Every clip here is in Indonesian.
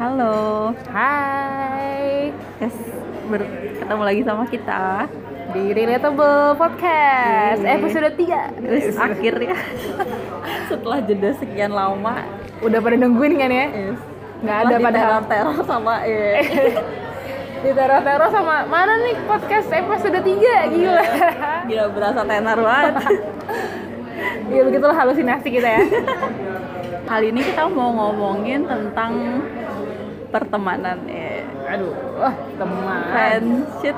Halo, Hai, yes, ketemu lagi sama kita. di Relatable Podcast Yeay. episode 3. Terus akhirnya setelah jeda sekian lama, Udah pada nungguin kan ya? yes, Nggak ada padahal. teror sama Ditero-tero sama mana nih podcast episode 3, gila. gila berasa tenar banget. Ya begitulah halusinasi kita ya. Kali ini kita mau ngomongin tentang pertemanan, Aduh, wah teman. friendship.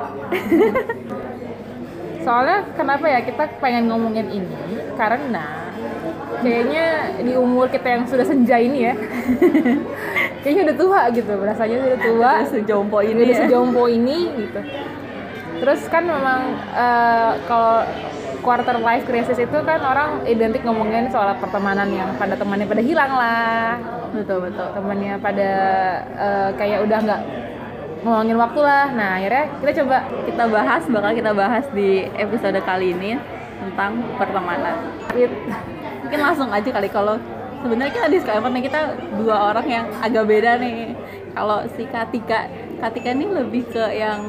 Soalnya kenapa ya kita pengen ngomongin ini? Karena kayaknya di umur kita yang sudah senja ini ya, kayaknya udah tua gitu, rasanya udah tua. Udah sejompo ini udah ya. sejompo ini gitu. Terus kan memang kalau quarter life crisis itu kan orang identik ngomongin soal pertemanan yang temannya pada hilang lah, Betul. temannya pada kayak udah nggak ngomongin waktu lah. Nah akhirnya kita Bakal kita bahas di episode kali ini tentang pertemanan. Mungkin langsung aja kali, kalau sebenarnya kita disclaimer nih, kita dua orang yang agak beda nih. Kalau si Katika ini lebih ke yang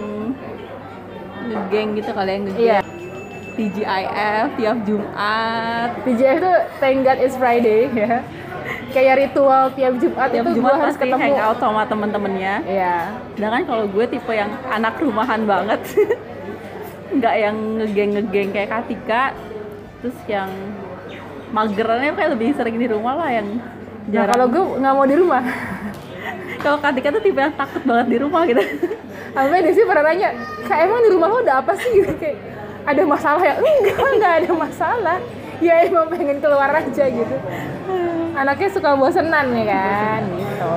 ngegeng gitu kali, yang ngegeng. Iya. TGIF tiap Jumat. TGF itu Thank God It's Friday ya, kayak ritual tiap Jumat Tiap itu Jumat gue harus pasti ketemu. hangout sama temen-temennya. Iya. Sedangkan kalau gue tipe yang anak rumahan banget. Nggak yang ngegeng kayak Katika. Terus yang magerannya kayak lebih sering di rumah lah, yang Nah jarang. kalau gue nggak mau di rumah. Kalau Katika tuh tipe yang takut banget di rumah gitu. Sampai Desi pernah tanya, Kak emang di rumah lo ada apa sih gitu, kayak ada masalah ya? Enggak ada masalah. Ya emang pengen keluar aja gitu. Anaknya suka bosenan ya kan, gitu.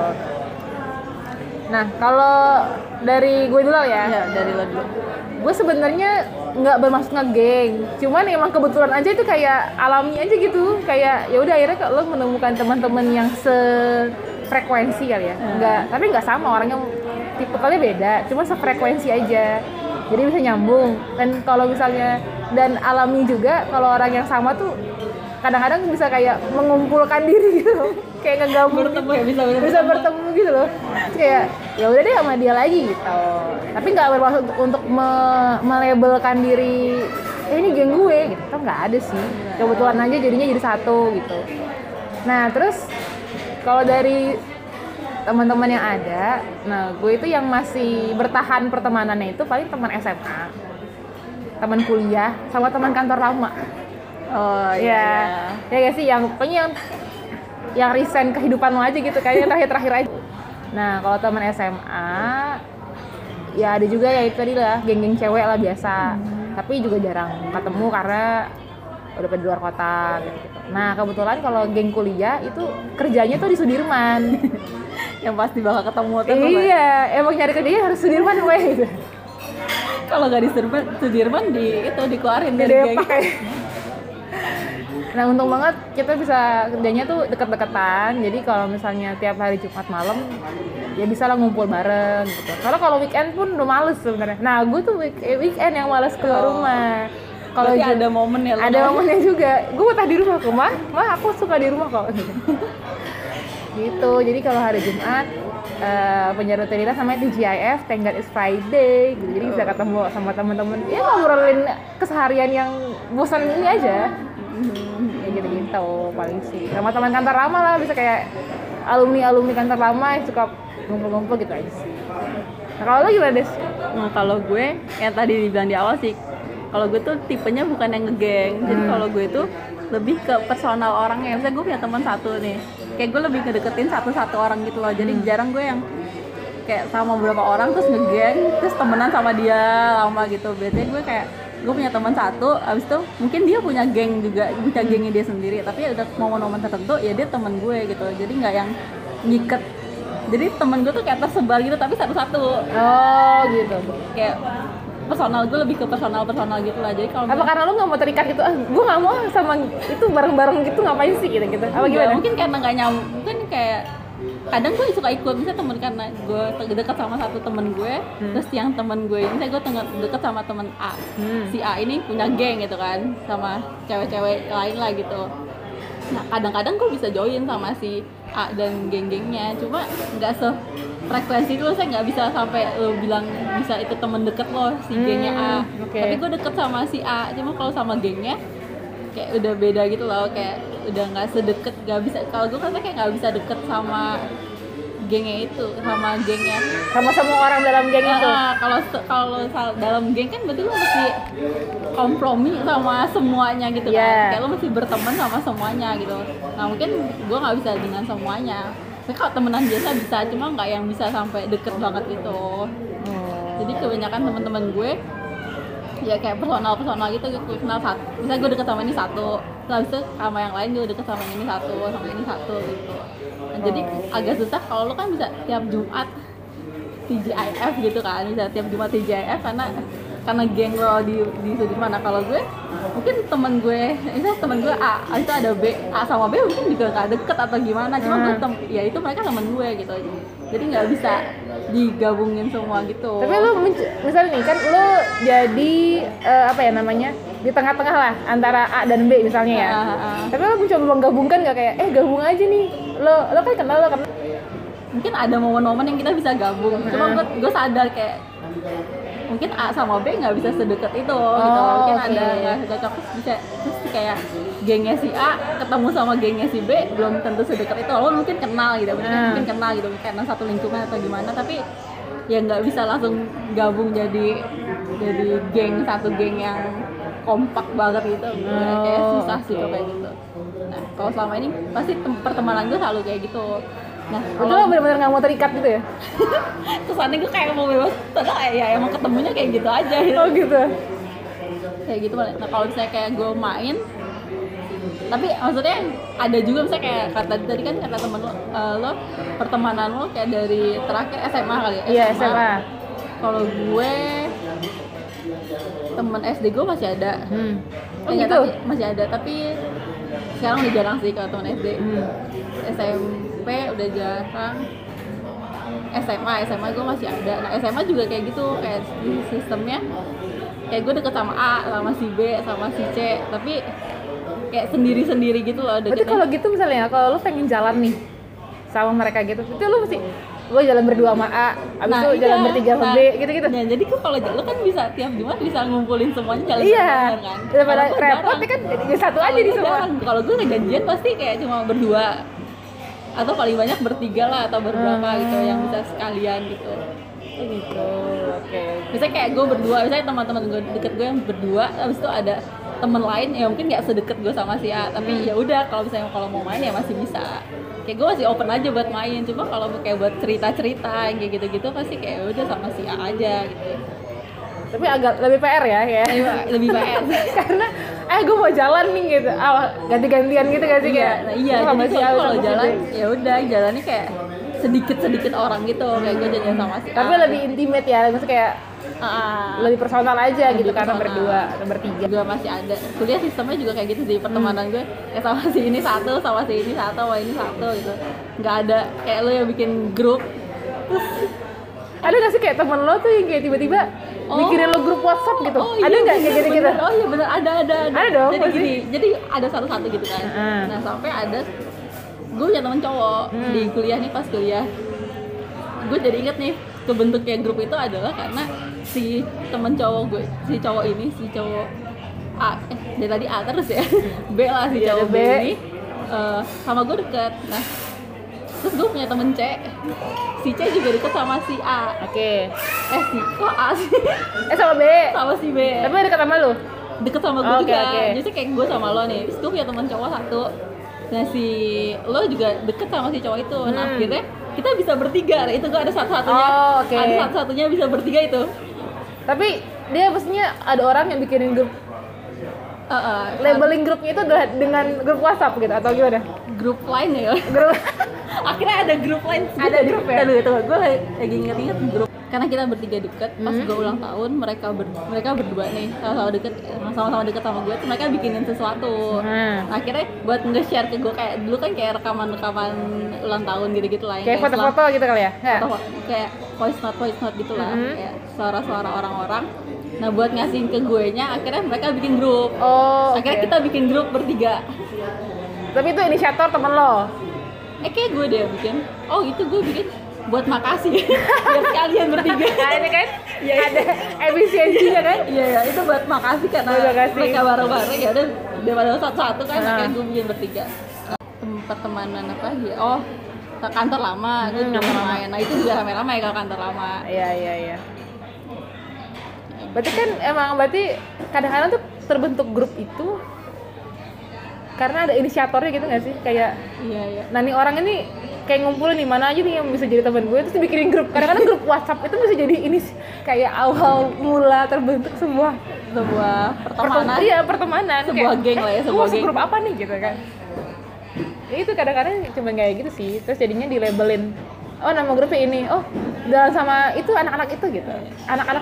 Nah kalau dari gue dulu ya, Ya, dari lo dulu. gue sebenarnya nggak bermaksud ngegeng, cuman emang kebetulan aja itu kayak alami aja gitu, kayak ya udah akhirnya lo menemukan teman-teman yang sefrekuensi kali ya, tapi nggak sama orangnya, tipe kalian beda, cuma sefrekuensi aja, jadi bisa nyambung. Dan kalau misalnya dan alami juga kalau orang yang sama tuh kadang-kadang bisa kayak mengumpulkan diri gitu, kayak ngegabung Bertemu ya, bisa bertemu gitu loh. Terus kayak ya udah deh sama dia lagi gitu. Tapi nggak bermaksud untuk melabelkan diri ini geng gue gitu. Kan nggak ada sih. Kebetulan aja jadinya jadi satu gitu. Nah terus kalau dari teman-teman yang ada, nah gue itu yang masih bertahan pertemanannya itu paling teman SMA, teman kuliah, sama teman kantor lama. Oh Ya gak sih, yang pokoknya yang resign kehidupan lo aja gitu, kayaknya terakhir aja. Nah kalau teman SMA ya ada juga ya itu tadi lah, geng-geng cewek lah biasa, tapi juga jarang ketemu karena udah pada di luar kota gitu. Nah kebetulan kalau geng kuliah itu kerjanya tuh di Sudirman. yang pasti bakal ketemu tuh. Iya emang nyari kerjanya harus Sudirman weh gitu. Kalau nggak di Sudirman dikeluarin dari geng. Depak kayak. Nah untung banget kita bisa kerjanya tuh deket-deketan, jadi kalau misalnya tiap hari Jumat malam ya bisa lah ngumpul bareng gitu. Karena kalau weekend pun udah males sebenarnya. Nah gue tuh weekend yang males keluar rumah. Kalau ada momen ya, ada momennya juga. Gue betah di rumah kok, mah aku suka di rumah kok. Gitu. Jadi kalau hari Jumat penjara rutinitas namanya TGIF, Thank God It's Friday gitu. Jadi bisa ketemu sama teman-teman, ya ngobrolin keseharian yang bosan ini aja. Kayak gitu-gitu paling sih. Sama teman kantor lama lah, bisa kayak alumni kantor lama yang suka ngumpul-ngumpul gitu aja sih. Nah kalau lo gimana Des? Nah kalau gue yang tadi dibilang di awal sih, kalau gue tuh tipenya bukan yang ngegeng. Jadi kalau gue tuh lebih ke personal orangnya. Misalnya gue punya teman satu nih, kayak gue lebih ngedeketin satu-satu orang gitu loh. Jadi jarang gue yang kayak sama beberapa orang terus ngegeng, terus temenan sama dia lama gitu. Biasanya gue kayak gue punya teman satu, abis itu mungkin dia punya geng juga, punya gengnya dia sendiri, tapi ya udah momen-momen tertentu ya dia teman gue gitu. Jadi nggak yang ngiket. Jadi temen gue tuh kayak tersebar gitu tapi satu-satu. Oh gitu. Kayak personal, gue lebih ke personal gitu lah. Jadi kalau apa karena lo nggak mau terikat gitu, gue nggak mau sama itu bareng-bareng gitu, ngapain sih gitu apa gimana? Mungkin karena nggak nyambung, mungkin kayak kadang gue suka ikut, misalnya temen, karena gue dekat sama satu temen gue, terus yang temen gue, misalnya gue deket sama temen A, si A ini punya geng gitu kan, sama cewek-cewek lain lah gitu. Nah kadang-kadang gue bisa join sama si A dan geng-gengnya, cuma nggak frekuensi itu saya nggak bisa sampai lo bilang bisa itu temen deket lo si gengnya A. Tapi gue deket sama si A, cuma kalau sama gengnya kayak udah beda gitu loh, kayak udah nggak sedekat, nggak bisa. Kalau gue kan kayak nggak bisa deket sama gengnya itu, sama gengnya sama semua orang dalam geng itu. Kalau dalam geng kan berarti lo mesti kompromi sama semuanya gitu kan, kayak lo mesti berteman sama semuanya gitu. Nah mungkin gue nggak bisa dengan semuanya. Tapi kalau temenan biasa bisa, cuma nggak yang bisa sampai deket banget gitu. Jadi kebanyakan teman-teman gue ya kayak personal gitu, gue kenal satu, misalnya gue deket sama ini satu, terus itu sama yang lain gue deket sama ini satu gitu. Nah, jadi agak susah kalau lo kan bisa tiap Jumat TGIF gitu kan, bisa tiap Jumat TGIF karena geng lo di mana. Kalau gue mungkin temen gue, misalnya temen gue A itu ada B, A sama B mungkin juga gak deket atau gimana, cuma gue ya itu mereka temen gue gitu, jadi nggak bisa digabungin semua gitu. Tapi lu misalnya nih kan lu jadi apa ya namanya, di tengah-tengah lah antara A dan B misalnya ya. Tapi lu mencoba menggabungkan nggak, kayak gabung aja nih, lo kan kenal lo kan. Mungkin ada momen-momen yang kita bisa gabung, cuma gue sadar kayak mungkin A sama B nggak bisa sedekat itu gitu. Mungkin ada nggak cocok, terus kayak gengnya si A ketemu sama gengnya si B belum tentu sedekat itu. Lo mungkin kenal gitu, mungkin kenal gitu karena satu lingkungan atau gimana, tapi ya nggak bisa langsung gabung jadi satu geng yang kompak banget gitu. Kayak susah sih kalau kayak gitu. Nah kalau selama ini pasti pertemanan gue selalu kayak gitu. Nah, itu lo benar-benar nggak mau terikat gitu ya? Kesannya gue kayak mau bebas, padahal ya emang ketemunya kayak gitu aja gitu. Oh gitu? Kayak gitu. Nah kalau misalnya kayak gue main, tapi maksudnya ada juga misalnya kayak tadi kan kata temen lo pertemanan lo kayak dari terakhir SMA kali ya? Iya SMA. Kalau gue temen SD gue masih ada. Oh gitu? Masih ada, tapi sekarang udah jarang sih kalau temen SD. SMP udah jarang. SMA gue masih ada. Nah SMA juga kayak gitu, kayak sistemnya kayak gue deket sama A, sama si B, sama si C, tapi kayak sendiri-sendiri gitu loh. Berarti kalau gitu misalnya kalau lo pengen jalan nih sama mereka gitu, itu lo mesti lo jalan berdua sama A, abis itu jalan bertiga sama B, gitu-gitu. Nah jadi kalau lo kan bisa tiap Jumat bisa ngumpulin semuanya jalan bareng kan. Daripada repot kan jadi satu aja di semua. Kalau gue ngejanjian pasti kayak cuma berdua atau paling banyak bertiga lah atau berberapa gitu yang bisa sekalian gitu. Gitu. Oke. Misalnya kayak gue berdua, misalnya teman-teman gue deket gue yang berdua, abis itu ada temen lain ya mungkin nggak sedekat gue sama si A, tapi ya udah kalau misalnya kalau mau main ya masih bisa. Kayak gue masih open aja buat main, cuma kalau kayak buat cerita-cerita kayak gitu-gitu pasti kayak udah sama si A aja gitu. Tapi agak lebih PR ya Lebih PR karena gue mau jalan nih gitu, ganti-gantian gitu gak sih kayak iya jadi kalau jalan ya udah jalannya kayak sedikit orang gitu, kayak gue jalan sama si A. Tapi lebih intimate ya, maksudnya kayak lebih personal aja gitu karena berdua atau bertiga. Gue masih ada kuliah sistemnya juga kayak gitu sih, pertemanan gue kayak sama si ini satu, sama si ini satu, sama ini satu gitu. Nggak ada kayak lo yang bikin grup. Ada nggak sih kayak temen lo tuh yang kayak tiba-tiba mikirin lo grup WhatsApp gitu? Ada nggak kayak gitu-gitu? Oh iya bener, ada. Ada dong. Jadi gini, jadi ada satu-satu gitu kan. Nah sampai ada gue punya temen cowok di kuliah nih, pas kuliah gue jadi inget nih kebentuknya grup itu adalah karena si temen cowok gue, si cowok A, dari tadi A terus ya B lah, si cowok B ini sama gue deket. Nah terus gue punya temen C, si C juga deket sama si A. Oke. Kok A sih? Sama B? Sama si B. Tapi deket sama lu? Deket sama gue juga. Jadi kayak gue sama lo nih, terus gue punya temen cowok satu. Nah si lo juga deket sama si cowok itu. Nah akhirnya kita bisa bertiga. Nah, itu gue ada satu-satunya. Ada satu-satunya bisa bertiga itu. Tapi dia maksudnya ada orang yang bikinin grup. Labeling grupnya itu adalah dengan grup WhatsApp gitu atau gimana? Grup lain ya. Akhirnya ada grup lain. Ada grup ya. Gue lagi inget grup. Karena kita bertiga deket, pas gue ulang tahun mereka berdua nih sama-sama deket sama gue, mereka bikinin sesuatu. Akhirnya buat nge-share ke gue, kayak dulu kan kayak rekaman ulang tahun gitu lah, kayak foto-foto gitu kali ya? Atau kayak voice note gitu lah, kayak suara-suara orang-orang. Nah buat ngasihin ke gue nya, akhirnya mereka bikin grup. Akhirnya kita bikin grup bertiga. Tapi itu inisiator temen lo? Kayak gue deh bikin. Oh itu gue bikin. buat makasih biar kalian bertiga. Nah ini kan Iya, ada efisiensinya kan. Iya ya, itu buat makasih karena Buat makasih. mereka bareng-bareng ya udah daripada satu-satu kan Nah. kayak gue bikin bertiga. Pertemanan apa lagi? Oh, ke kantor lama, gue juga kantor lama. main. Nah itu juga rame-rame kalau kantor lama. Iya. Berarti kan emang kadang-kadang tuh terbentuk grup itu karena ada inisiatornya gitu nggak sih? Kayak Iya. nah nih orang ini kayak ngumpulin nih mana aja nih yang bisa jadi teman gue, terus bikinin grup. Kadang-kadang grup WhatsApp itu bisa jadi ini kayak awal mula terbentuk sebuah Pertemanan. Iya, pertemanan. Sebuah geng lah ya, gue sebuah masuk geng. grup apa nih gitu kan. Ya itu kadang-kadang cuma kayak gitu sih. Terus jadinya dilabelin, oh nama grupnya ini, oh jalan sama itu anak-anak itu gitu. Anak-anak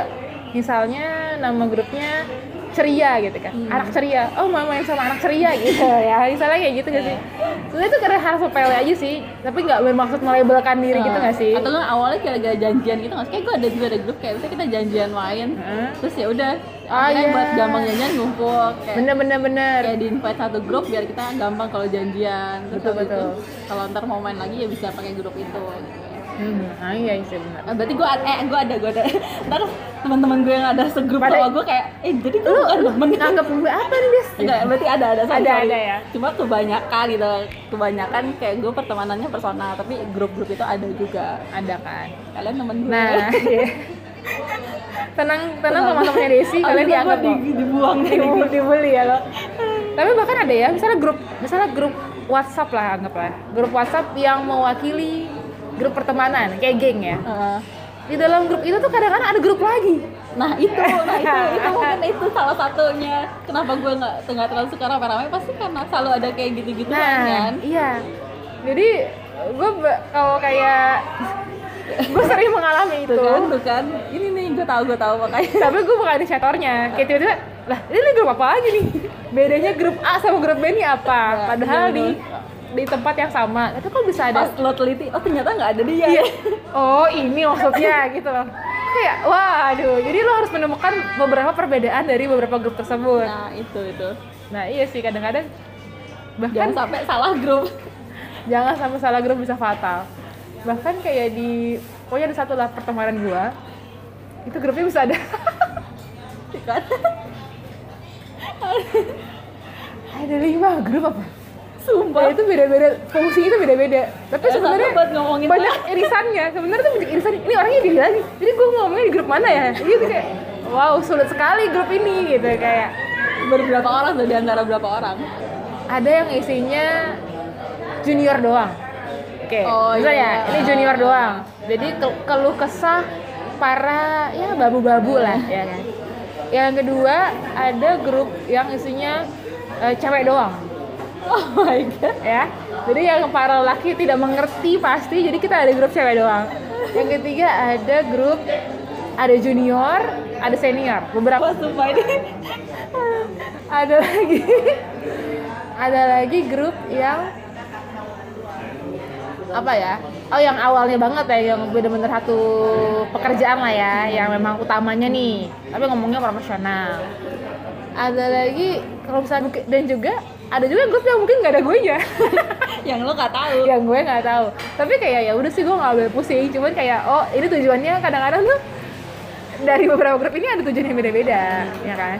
misalnya nama grupnya ceria gitu kan, anak ceria, oh mau main sama anak ceria gitu ya, misalnya kayak gitu gak sih? Sebenarnya itu karena hal sepele aja sih, tapi nggak bermaksud melabelkan diri gitu nggak sih? Atau kan awalnya gara-gara janjian gitu nggak sih? Kayak gue ada juga ada grup kayak misalnya kita janjian main, terus ya udah akhirnya buat gampang janjian ngumpul kayak Bener. kayak di invite satu grup biar kita gampang kalau janjian. Terus Betul, habis itu, betul. kalau ntar mau main lagi ya bisa pakai grup itu. Gitu. Iya sih benar. Berarti gue ada ntar teman-teman gue yang ada segrup sama gue kayak jadi gue bukan temen. Nganggap gue apa nih Des? Enggak, berarti ada sorry. Ada ya. Cuma kebanyakan kayak gue pertemanannya personal, tapi grup-grup itu ada juga. Ada kan. Kalian temen gue. Nah, iya. tenang teman-temannya Desi, kalian dianggap kok. dibuang dari grup. Dibully ya lo. Tapi bahkan ada ya, misalnya grup WhatsApp lah anggaplah. Grup WhatsApp yang mewakili grup pertemanan, kayak geng ya. Di dalam grup itu tuh kadang-kadang ada grup lagi. Nah itu mungkin itu salah satunya. Kenapa gue nggak terlalu suka rame-rame, pasti karena selalu ada kayak gitu-gitu kan. Iya. Jadi gue kalau kayak gue sering mengalami itu. Tuh kan. Ini nih gue tahu makanya. Tapi gue bukan inisiatornya. Kayak tiba-tiba, lah ini grup apa lagi nih? Bedanya grup A sama grup B ini apa? Padahal di tempat yang sama. Itu kok bisa ada? Pas lo teliti, oh ternyata nggak ada dia. Iya. Oh ini maksudnya gitu loh. Kayak waduh. Jadi lo harus menemukan beberapa perbedaan dari beberapa grup tersebut. Nah itu. Nah iya sih kadang-kadang Jangan sampai salah grup. Jangan sampai salah grup bisa fatal. Bahkan kayak pokoknya ada satu lah pertemanan gua, itu grupnya bisa ada ada 5 grup apa? Sumpah. Ya, itu beda-beda, fungsi itu beda-beda. Tapi sebenarnya buat ngomongin banyak irisannya. Sebenarnya tuh banyak irisan. Ini orangnya gini lagi. Jadi gua ngomongnya di grup mana ya? Gitu kayak, wow sulit sekali grup ini gitu kayak. Berberapa orang tuh, di antara berapa orang? Ada yang isinya junior doang. Oke, misalnya ini junior doang. Jadi keluh kesah para ya babu-babu lah ya kan. Yang kedua ada grup yang isinya cewek doang. Oh my god. Ya. Jadi yang para laki tidak mengerti pasti, jadi kita ada grup cewek doang. Yang ketiga ada junior, ada senior. Beberapa Sumpah ini. ada lagi grup yang apa ya? Oh yang awalnya banget ya, yang bener-bener satu pekerjaan lah ya, yang memang utamanya nih. Tapi ngomongnya profesional. Ada lagi kalau misalnya dan juga ada juga grup yang mungkin nggak ada gue nya. Yang lo nggak tahu. Yang gue nggak tahu. Tapi kayak ya udah sih gue nggak boleh pusing. Cuman kayak oh ini tujuannya kadang-kadang tuh dari beberapa grup ini ada tujuan yang beda-beda, ya kan?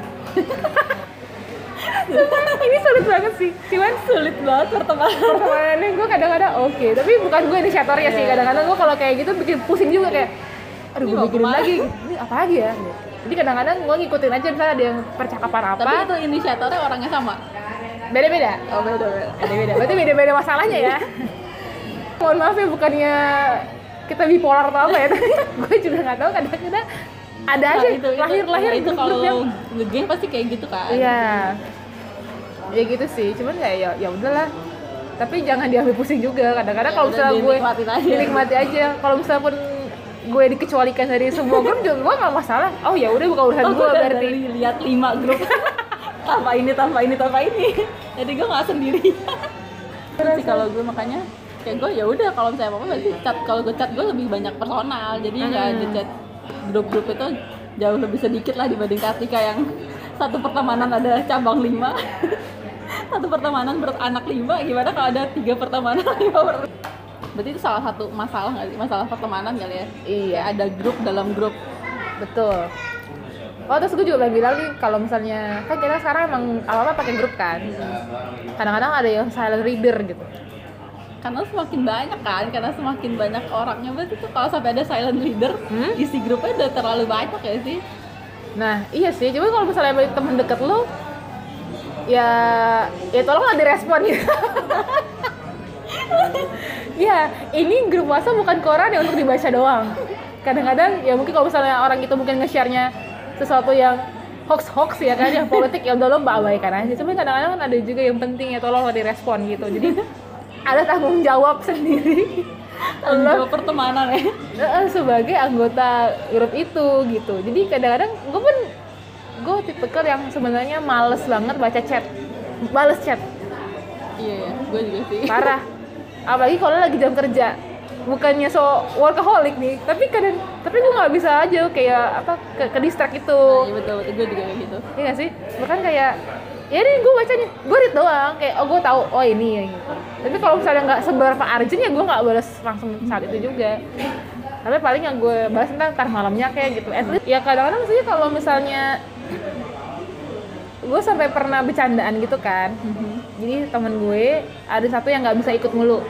Ini sulit banget sih, cuman Sulit banget pertemanannya gue kadang-kadang oke, tapi bukan gue inisiatornya sih. Kadang-kadang gue kalau kayak gitu bikin pusing juga kayak aduh gue bikin lagi, ini apa lagi ya. Jadi kadang-kadang gue ngikutin aja misalnya ada yang percakapan apa. Tapi itu inisiatornya orangnya sama? Beda-beda. Oh beda. Berarti beda-beda masalahnya ya. Mohon maaf ya, bukannya kita bipolar atau apa ya, tapi gue juga nggak tahu kadang-kadang ada aja lahir itu grup-grup kalau yang ngegeng pasti kayak gitu kan. iya ya gitu sih, cuman kayak ya udahlah, tapi jangan diambil pusing juga. Kadang-kadang kalau misalnya gue dinikmati aja, kalau misalnya pun gue dikecualikan dari semua grup juga gue nggak masalah. Oh ya udah bukan urusan gue berarti. Lihat 5 grup tanpa ini jadi gue nggak sendiri. Terus sih kalau gue makanya kayak gue ya udah kalau misalnya apa berarti kalau gue chat gue lebih banyak personal, jadi nggak di chat grup-grup itu jauh lebih sedikit lah dibanding Kartika yang satu pertemanan ada cabang 5. Satu pertemanan beranak 5, gimana kalau ada 3 pertemanan 5 Berarti itu salah satu masalah nggak sih? Masalah pertemanan kali ya? Iya. Kayak ada grup dalam grup. Betul. Oh, terus gue juga bilang nih, kalau misalnya kan kita sekarang emang apa-apa pakai grup kan. Kadang-kadang ada yang silent reader gitu. Karena semakin banyak kan, karena semakin banyak orangnya. Berarti tuh kalau sampai ada silent reader, isi grupnya udah terlalu banyak ya sih? Nah, iya sih. Cuma kalau misalnya balik temen deket lo, ya tolong lah direspon gitu. Ya, ini grup WhatsApp bukan koran ya untuk dibaca doang. Kadang-kadang ya mungkin kalau misalnya orang itu mungkin nge-share-nya sesuatu yang hoax ya kan, yang politik, ya udah lo abaikan aja. Cuma kadang-kadang kan ada juga yang penting ya, tolong lo direspon gitu. Jadi ada tanggung jawab sendiri Tanggung jawab pertemanan ya? sebagai anggota grup itu gitu. Jadi kadang-kadang gue tipikal yang sebenarnya males banget baca chat, males chat. Iya, gue juga sih. Parah. Apalagi kalau lagi jam kerja. Bukannya so workaholic nih, tapi gue nggak bisa aja kayak apa ke distract itu. Iya betul, gue juga kayak gitu. Iya nggak sih? Bahkan kayak ya ini gue bacanya, gue read doang, kayak gue tahu ini ya gitu. Tapi kalau misalnya nggak seberapa urgent ya gue nggak balas langsung saat itu juga. Tapi paling yang gue balas ntar malamnya kayak gitu. At least ya kadang-kadang sih kalau misalnya gue sampai pernah bercandaan gitu kan. Jadi temen gue ada satu yang nggak bisa ikut mulu.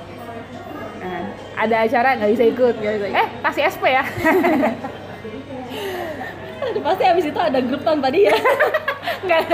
Ada acara nggak bisa ikut. Kasih SP ya. Pasti abis itu ada grup tanpa dia. Enggak.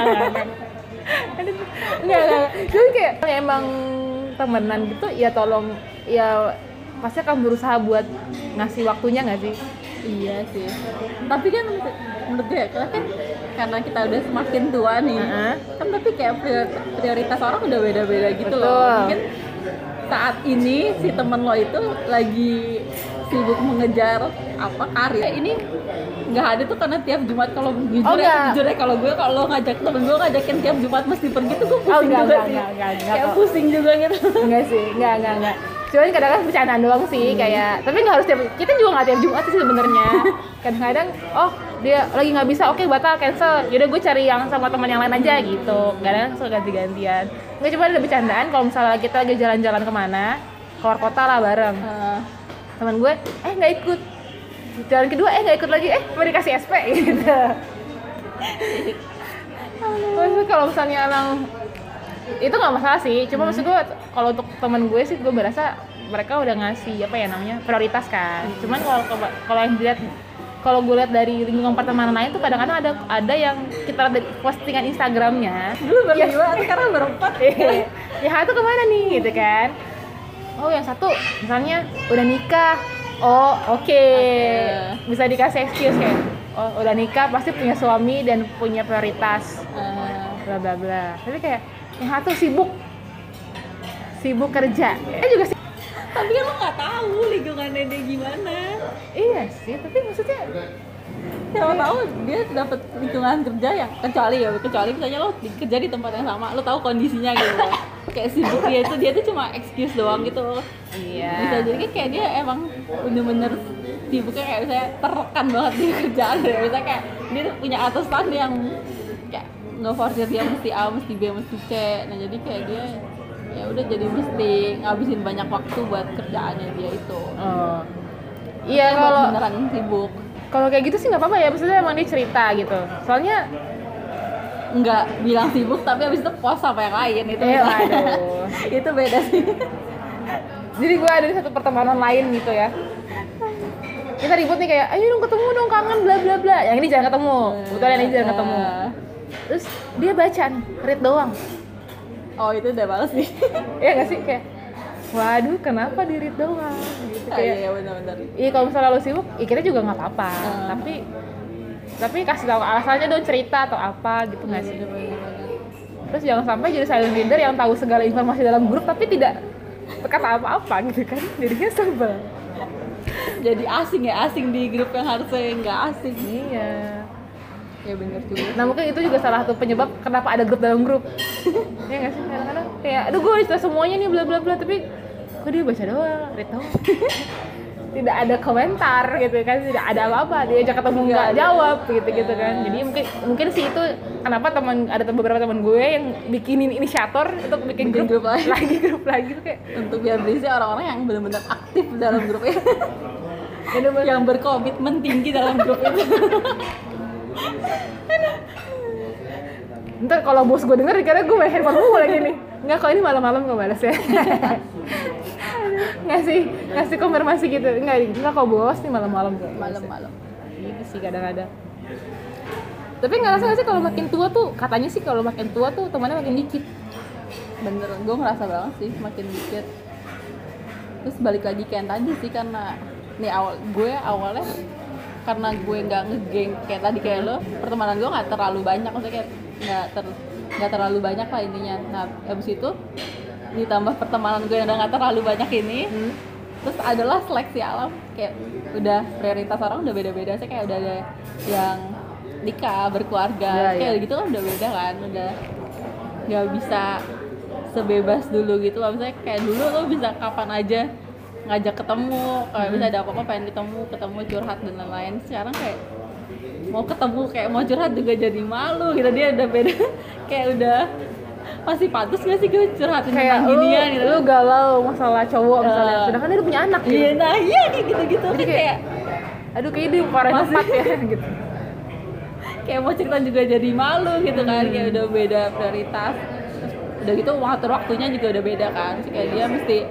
Jadi kayak emang temenan gitu ya, tolong ya pasti akan berusaha buat ngasih waktunya nggak sih? Iya sih. Tapi kan menurut gue kan karena kita udah semakin tua nih, kan tapi kayak prioritas orang udah beda-beda gitu. Betul. Loh. Mungkin saat ini si temen lo itu lagi sibuk mengejar karir. Ini nggak ada tuh karena tiap Jumat, kalau jujur ya kalau gue ngajak temen gue ngajakin tiap Jumat mesti pergi tuh gue pusing juga sih. Kayak pusing juga gitu. Enggak sih, enggak. Cuman kadang-kadang bercandaan doang sih, kayak tapi nggak harus kita juga nggak tiap Jumat sih sebenarnya. Kadang-kadang dia lagi nggak bisa, oke batal, cancel, yaudah gue cari yang sama teman yang lain aja gitu. Kadang suka ganti-gantian. Nggak, cuma ada bercandaan kalau misalnya kita lagi jalan-jalan kemana, keluar kota lah bareng. Teman gue nggak ikut, jalan kedua nggak ikut lagi, mau dikasih SP gitu. Terus kalau misalnya emang itu nggak masalah sih, cuma maksud gue kalau untuk temen gue sih gue berasa mereka udah ngasih prioritas kan. Cuman kalau yang dilihat, kalau gue lihat dari lingkungan pertemanan lain tuh kadang-kadang ada yang kita lihat dari postingan Instagramnya dulu berdua, sekarang berempat. Ya itu kemana nih gitu kan? Yang satu misalnya udah nikah, oke. Bisa dikasih excuse kayak udah nikah pasti punya suami dan punya prioritas, bla bla bla. Tapi kayak yang satu sibuk kerja juga sih. Tapi kan lo nggak tahu lingkungannya dia gimana. Iya sih, tapi maksudnya siapa tahu dia dapat lingkungan kerja yang kecuali misalnya lo kerja di tempat yang sama, lo tahu kondisinya gitu. Kayak sibuk dia tuh cuma excuse doang gitu. Iya. Bisa jadi kayak dia emang bener-bener sibuknya kayak misalnya tertekan banget di kerjaan deh. Misalnya kayak dia punya atasan yang kayak nge-force dia mesti A, mesti B, mesti C. Nah jadi kayak dia ya udah jadi mesti ngabisin banyak waktu buat kerjaannya dia itu. Iya, kalau beneran sibuk. Kalau kayak gitu sih nggak apa-apa ya, maksudnya emang dia cerita gitu. Soalnya nggak bilang sibuk tapi abis itu puas sama yang lain itu. Waduh. Itu beda sih. Jadi gue ada di satu pertemanan lain gitu ya. Kita ribut nih kayak, ayo dong ketemu dong, kangen bla bla bla. Yang ini jangan ketemu. Betul, yang ini jangan ketemu. Terus dia baca nih, read doang. Itu udah males nih. Iya nggak sih, kayak waduh kenapa di read doang gitu. Kayak iya benar-benar. Iya, kalau misalnya lo sibuk, kita juga nggak apa-apa. Tapi kasih tahu alasannya dong, cerita atau apa gitu nggak sih? Terus jangan sampai jadi silent reader yang tahu segala informasi dalam grup tapi tidak berkata apa-apa gitu kan, jadinya sebel. Jadi asing di grup yang harusnya nggak asing. Iya. Ya benar juga. Nah mungkin itu juga salah satu penyebab kenapa ada grup dalam grup. Iya nggak sih, kadang-kadang kayak aduh gue cerita semuanya nih bla bla bla, tapi kok dia baca doang, read doang. tidak ada komentar gitu kan, tidak ada apa-apa, dia ajak ketemu nggak jawab gitu kan. Jadi mungkin sih itu kenapa ada beberapa teman gue yang bikinin inisiator untuk bikin grup lagi tuh kayak untuk biar berisi orang-orang yang benar-benar aktif dalam grup itu. Yang berkomitmen tinggi dalam grup itu. Ntar kalau bos gue denger dikira gue main handphone mulu lagi nih. Enggak, kalau ini malam-malam gue balas ya. ngasih konfirmasi gitu. Enggak kok bos, nih malam-malam gue. Malam-malam. Gitu sih kadang-kadang. Tapi ngerasa gak sih kalau makin tua tuh, katanya sih kalau makin tua tuh temannya makin dikit. Bener, gue ngerasa banget sih makin dikit. Terus balik lagi kayak tadi sih, karena nih awalnya karena gue nggak ngegeng kayak tadi kayak lo, pertemanan gue nggak terlalu banyak, maksudnya kayak nggak terlalu banyak lah intinya. Nah abis itu ditambah pertemanan gue yang udah nggak terlalu banyak ini, terus adalah seleksi alam, kayak udah prioritas orang udah beda-beda sih, kayak udah ada yang nikah, berkeluarga, kayak gitu kan udah beda kan, udah nggak bisa sebebas dulu gitu. Maksudnya kayak dulu lo bisa kapan aja ngajak ketemu, kayak bisa ada apa-apa pengen ketemu curhat dan lain-lain. Sekarang kayak mau ketemu, kayak mau curhat juga jadi malu gitu, dia udah beda. Kayak udah masih pantas gak sih gue curhatin kayak tentang ginian gitu. Lu galau masalah cowok misalnya, sedangkan dia udah punya anak gitu. Iya, nah iya kayak gitu-gitu kan kayak aduh kayaknya dia orang tepat ya gitu. Kayak mau cerita juga jadi malu gitu kan, kayak udah beda prioritas. Udah gitu waktunya juga udah beda kan, kayak dia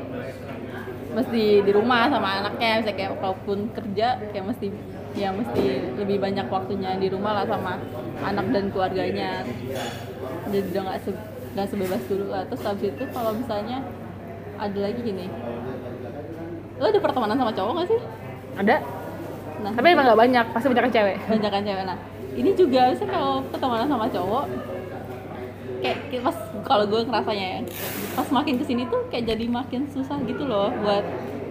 mesti di rumah sama anaknya, misalnya kayak kalaupun kerja kayak mesti lebih banyak waktunya di rumah lah sama anak dan keluarganya. Jadi udah nggak sebebas dulu lah. Terus habis itu kalau misalnya ada lagi gini, lo ada pertemanan sama cowok nggak sih? Ada. Nah, tapi emang nggak banyak, pasti banyak cewek. Banyakan cewek. Nah ini juga misalnya kalau pertemanan sama cowok, kayak pas kalau gue ngerasanya ya, pas makin kesini tuh kayak jadi makin susah gitu loh buat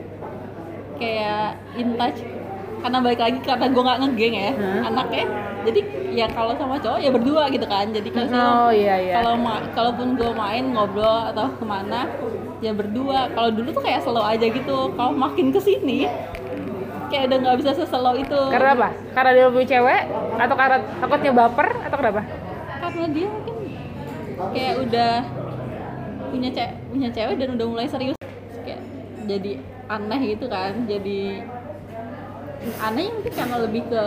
kayak in touch, karena balik lagi karena gue nggak ngegeng ya anaknya. Jadi ya kalau sama cowok ya berdua gitu kan, jadi kalau kalaupun gue main ngobrol atau kemana ya berdua. Kalau dulu tuh kayak slow aja gitu, kalau makin kesini kayak udah nggak bisa seslow itu. Karena apa? Karena dia punya cewek atau karena takutnya baper atau kenapa? Karena dia mungkin kayak udah punya cewek dan udah mulai serius, kayak jadi aneh gitu kan. Jadi aneh mungkin karena lebih ke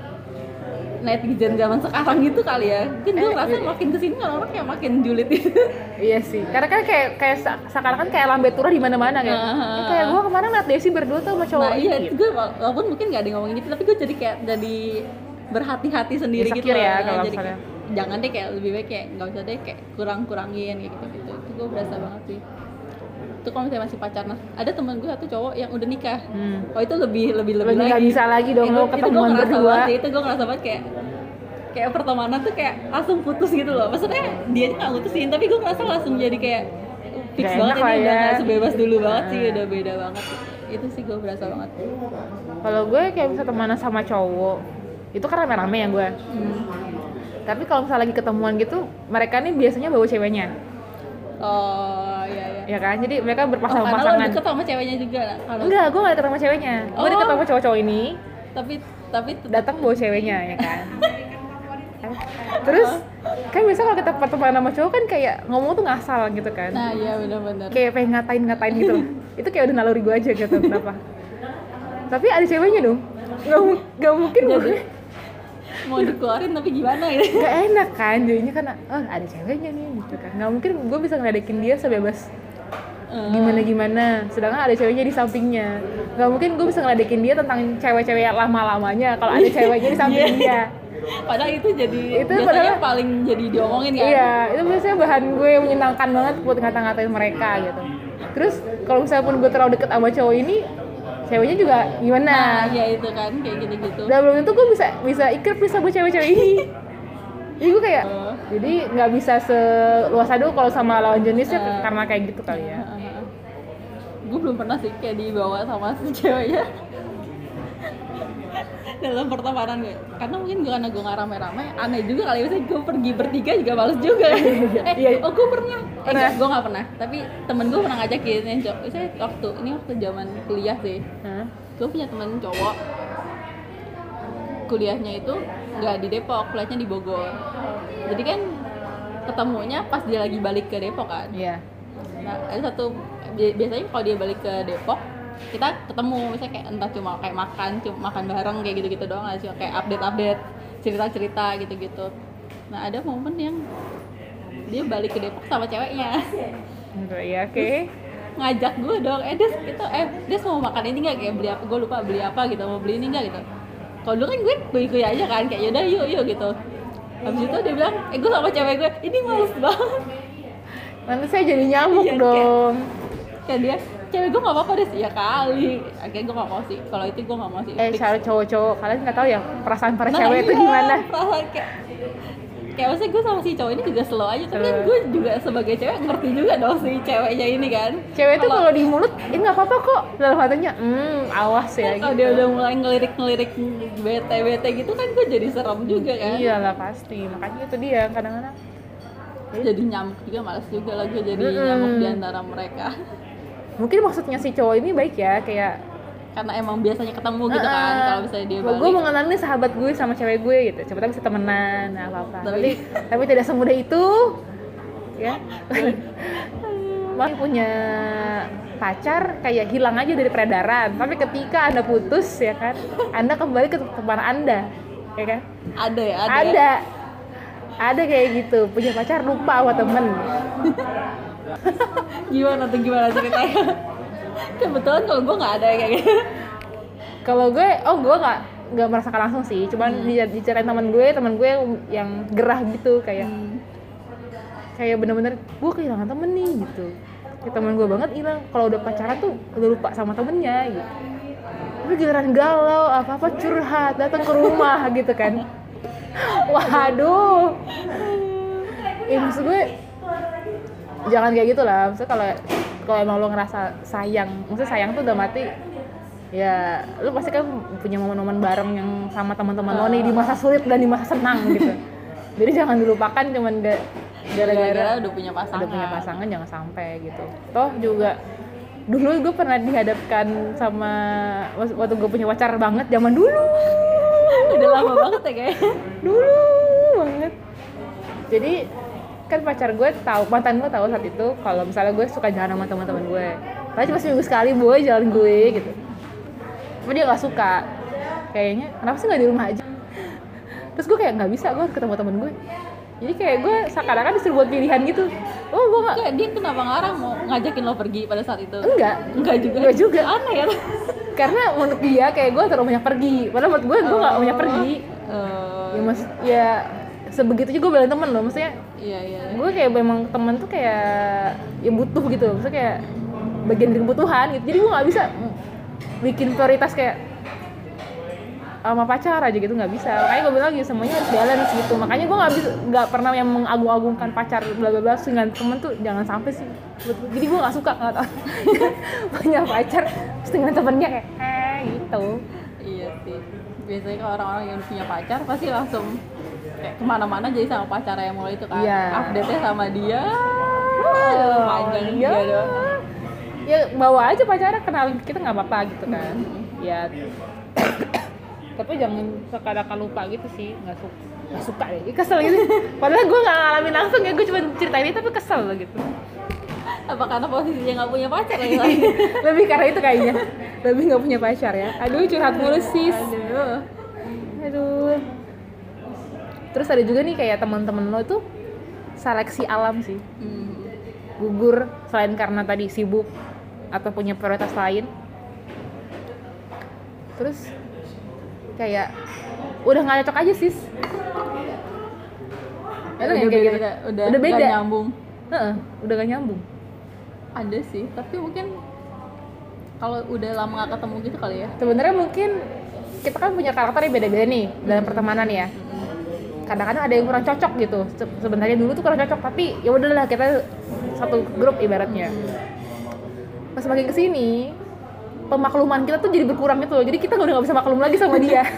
netizen zaman sekarang gitu kali ya. Mungkin gue rasa makin kesini orang kayak makin julid itu. Iya sih, karena kan kayak sekarang kan kayak lambe turah di mana-mana kayak. Kayak gue kemarin liat Desi berdua tuh sama cowok. Nah iya, gue walaupun mungkin nggak ada ngomongin gitu, tapi gue jadi berhati-hati sendiri gitu ya, lah. Kalau Jadi misalnya jangan deh, kayak lebih baik kayak nggak usah deh, kayak kurangin kayak gitu. Itu gue berasa banget sih. Itu kalau misalnya masih pacaran, ada teman gue satu cowok yang udah nikah. Oh itu lebih lagi. Nggak bisa lagi dong lo ketemuan berdua. Itu gue ngerasa banget kayak pertemanan tuh kayak langsung putus gitu loh. Maksudnya dia nggak putusin, tapi gue ngerasa langsung jadi kayak fix gak banget, ini ya. udah nggak sebebas dulu banget sih, udah beda banget. Itu sih gue berasa banget. Kalau gue kayak bisa temenan sama cowok, itu kan rame-rame ya gue. Tapi kalau misalnya lagi ketemuan gitu, mereka nih biasanya bawa ceweknya. Oh iya. Ya kan, jadi mereka berpasangan. Karena lo deket sama ceweknya juga. Enggak, gue gak deket sama ceweknya. Gue deket sama cowok-cowok ini. Tapi datang bawa ceweknya ya kan. Terus kan biasa kalau kita pertemuan sama cowok kan kayak ngomong tuh ngasal gitu kan. Nah iya benar-benar. Kayak pengen ngatain gitu. Itu kayak udah naluri gue aja gitu kenapa. Tapi ada ceweknya dong. Gak mungkin gue mau dikeluarin tapi gimana gitu. Gak enak kan, jadinya kan ada ceweknya nih gitu kan. Gak mungkin gue bisa ngeledekin dia sebebas gimana, sedangkan ada ceweknya di sampingnya. Gak mungkin gue bisa ngeledekin dia tentang cewek-cewek lama-lamanya kalau ada ceweknya di samping dia. Padahal itu biasanya paling jadi diomongin kan. Iya, itu biasanya bahan gue yang menyenangkan banget buat ngata-ngatain mereka gitu. Terus kalau misalnya pun gue terlalu deket sama cowok ini, ceweknya juga gimana? Nah, ya itu kan kayak gitu-gitu. Dan belum tentu gue bisa ikrip sama cewek-cewek ini. Jadi gue kayak, jadi nggak bisa seluas adu kalau sama lawan jenisnya karena kayak gitu kali ya. Gue belum pernah sih kayak dibawa sama si ceweknya dalam pertemanan gue, karena mungkin karena gue nggak rame-rame, aneh juga kali. Misalnya gue pergi bertiga juga males juga. Gue pernah. Gue nggak pernah, tapi temen gue pernah ngajakin yang cowok. Misalnya waktu zaman kuliah sih. gue punya temen cowok kuliahnya itu nggak di Depok, kuliahnya di Bogor. Jadi kan ketemunya pas dia lagi balik ke Depok kan. Iya. Nah, ada satu biasanya kalau dia balik ke Depok kita ketemu, misalnya kayak entah cuma kayak makan bareng kayak gitu-gitu doang aja, kayak update cerita-cerita gitu-gitu. Nah ada momen yang dia balik ke Depok sama ceweknya. Iya, oke. Ngajak gue dong, Des mau makan ini nggak, kayak beli apa, gue lupa beli apa gitu, mau beli ini nggak gitu. Kalau dulu kan gue kuy aja kan, kayak yaudah yuk gitu. Habis itu dia bilang, gue sama cewek gue, ini males banget. Nanti saya jadi nyamuk Iya, dong. Kayak dia, cewek gue nggak apa-apa deh, ya kali. Akhirnya gue nggak mau sih, kalau itu gue nggak mau sih. Cara cowok-cowok kalian nggak tahu ya perasaan para Nah, cewek itu iya, gimana? perasaan kayak maksudnya gue sama si cowok ini juga slow aja, tapi kan gue juga sebagai cewek ngerti juga dong si ceweknya ini kan. Cewek tuh kalau di mulut, nggak apa-apa kok. Dalam hatinya, awas ya Kalau gitu. dia udah mulai ngelirik bete gitu kan gue jadi serem juga kan. Iyalah pasti, makanya itu dia kadang-kadang. Jadi nyamuk juga, malas juga lah gue jadi nyamuk di antara mereka. Mungkin maksudnya si cowok ini baik ya, kayak Karena emang biasanya ketemu gitu kan, kalau misalnya dia balik. gue mau ngenalin nih sahabat gue sama cewek gue gitu, coba kita bisa temenan, apa-apa. Tapi tidak semudah itu, ya. Mas punya pacar kayak hilang aja dari peredaran, tapi ketika Anda putus ya kan, Anda kembali ke teman Anda, ya kan? Ada ya. Ada kayak gitu, punya pacar lupa sama temen. Gimana ceritanya? Kebetulan kalau gue nggak ada kayak gitu. Kalau gue nggak merasakan langsung sih, cuman diceritain teman gue yang gerah gitu, kayak bener-bener gue kehilangan temen nih gitu. Kayak temen gue banget hilang, kalau udah pacaran tuh udah lupa sama temennya gitu. Tapi giliran galau apa curhat datang ke rumah gitu kan. Waduh. Maksud gue jangan kayak gitu lah. Maksudnya kalau emang lo ngerasa sayang, maksudnya sayang tuh udah mati, ya lo pasti kan punya momen-momen bareng yang sama teman-teman lo nih di masa sulit dan di masa senang gitu. Jadi jangan dilupakan cuman gara-gara udah punya pasangan. Jangan sampai gitu. Toh juga dulu gue pernah dihadapkan sama waktu gue punya pacar banget zaman dulu. Udah lama banget ya kayaknya. Dulu banget. Jadi kan mantan gue tahu saat itu kalau misalnya gue suka jalan sama teman-teman gue. Tapi cuma seminggu sekali boy jalan gue gitu. Tapi dia nggak suka. Kayaknya kenapa sih nggak di rumah aja? Terus gue kayak nggak bisa, gue harus ketemu teman gue. Jadi kayak gue seakan-akan disuruh buat pilihan gitu. Oh gue nggak. Dia kenapa ngarang mau ngajakin lo pergi pada saat itu? Enggak juga. Aneh ya. Karena menurut dia kayak gue terlalu banyak pergi. Padahal menurut gue nggak banyak pergi. Ya sebegitunya gue belain temen loh, maksudnya. Iya. Gue kayak memang temen tuh kayak ya butuh gitu, maksudnya kayak bagian dari kebutuhan gitu. Jadi gue nggak bisa bikin prioritas kayak sama pacar aja gitu, nggak bisa. Makanya gue bilang gitu, semuanya harus balance gitu. Makanya gue nggak pernah yang mengagung-agungkan pacar bla bla bla dengan temen tuh, jangan sampai sih. Jadi gue nggak suka nggak tau punya pacar terus dengan temennya kayak gitu. Iya sih. Biasanya kalau orang-orang yang punya pacar pasti langsung kayak kemana-mana jadi sama pacar yang mulai itu kan. Iya. Update-nya sama dia. Panjang iya. juga dong. Ya bawa aja pacarnya, kenalin kita nggak apa-apa gitu kan. Ya. Tapi jangan seakan-akan lupa gitu sih, nggak suka deh, kesel gitu. Padahal gue nggak ngalamin langsung ya, gue cuma ceritain tapi kesel gitu. Apa karena posisinya nggak punya pacar lagi? Lebih karena itu kayaknya, lebih nggak punya pacar ya. Aduh curhat mulu sis. Aduh. Terus ada juga nih kayak teman-teman lo tuh seleksi alam sih, gugur selain karena tadi sibuk atau punya prioritas lain. Terus kayak udah nggak cocok aja sis. Udah beda. Gak nyambung. Udah gak nyambung. Ada sih, tapi mungkin kalau udah lama gak ketemu gitu kali ya. Sebenarnya mungkin kita kan punya karakter yang beda-beda nih dalam pertemanan ya. Kadang-kadang ada yang kurang cocok gitu. Sebenarnya dulu tuh kurang cocok, tapi ya udahlah kita satu grup ibaratnya. Pas makin kesini pemakluman kita tuh jadi berkurang gitu loh. Jadi kita udah gak bisa maklum lagi sama dia.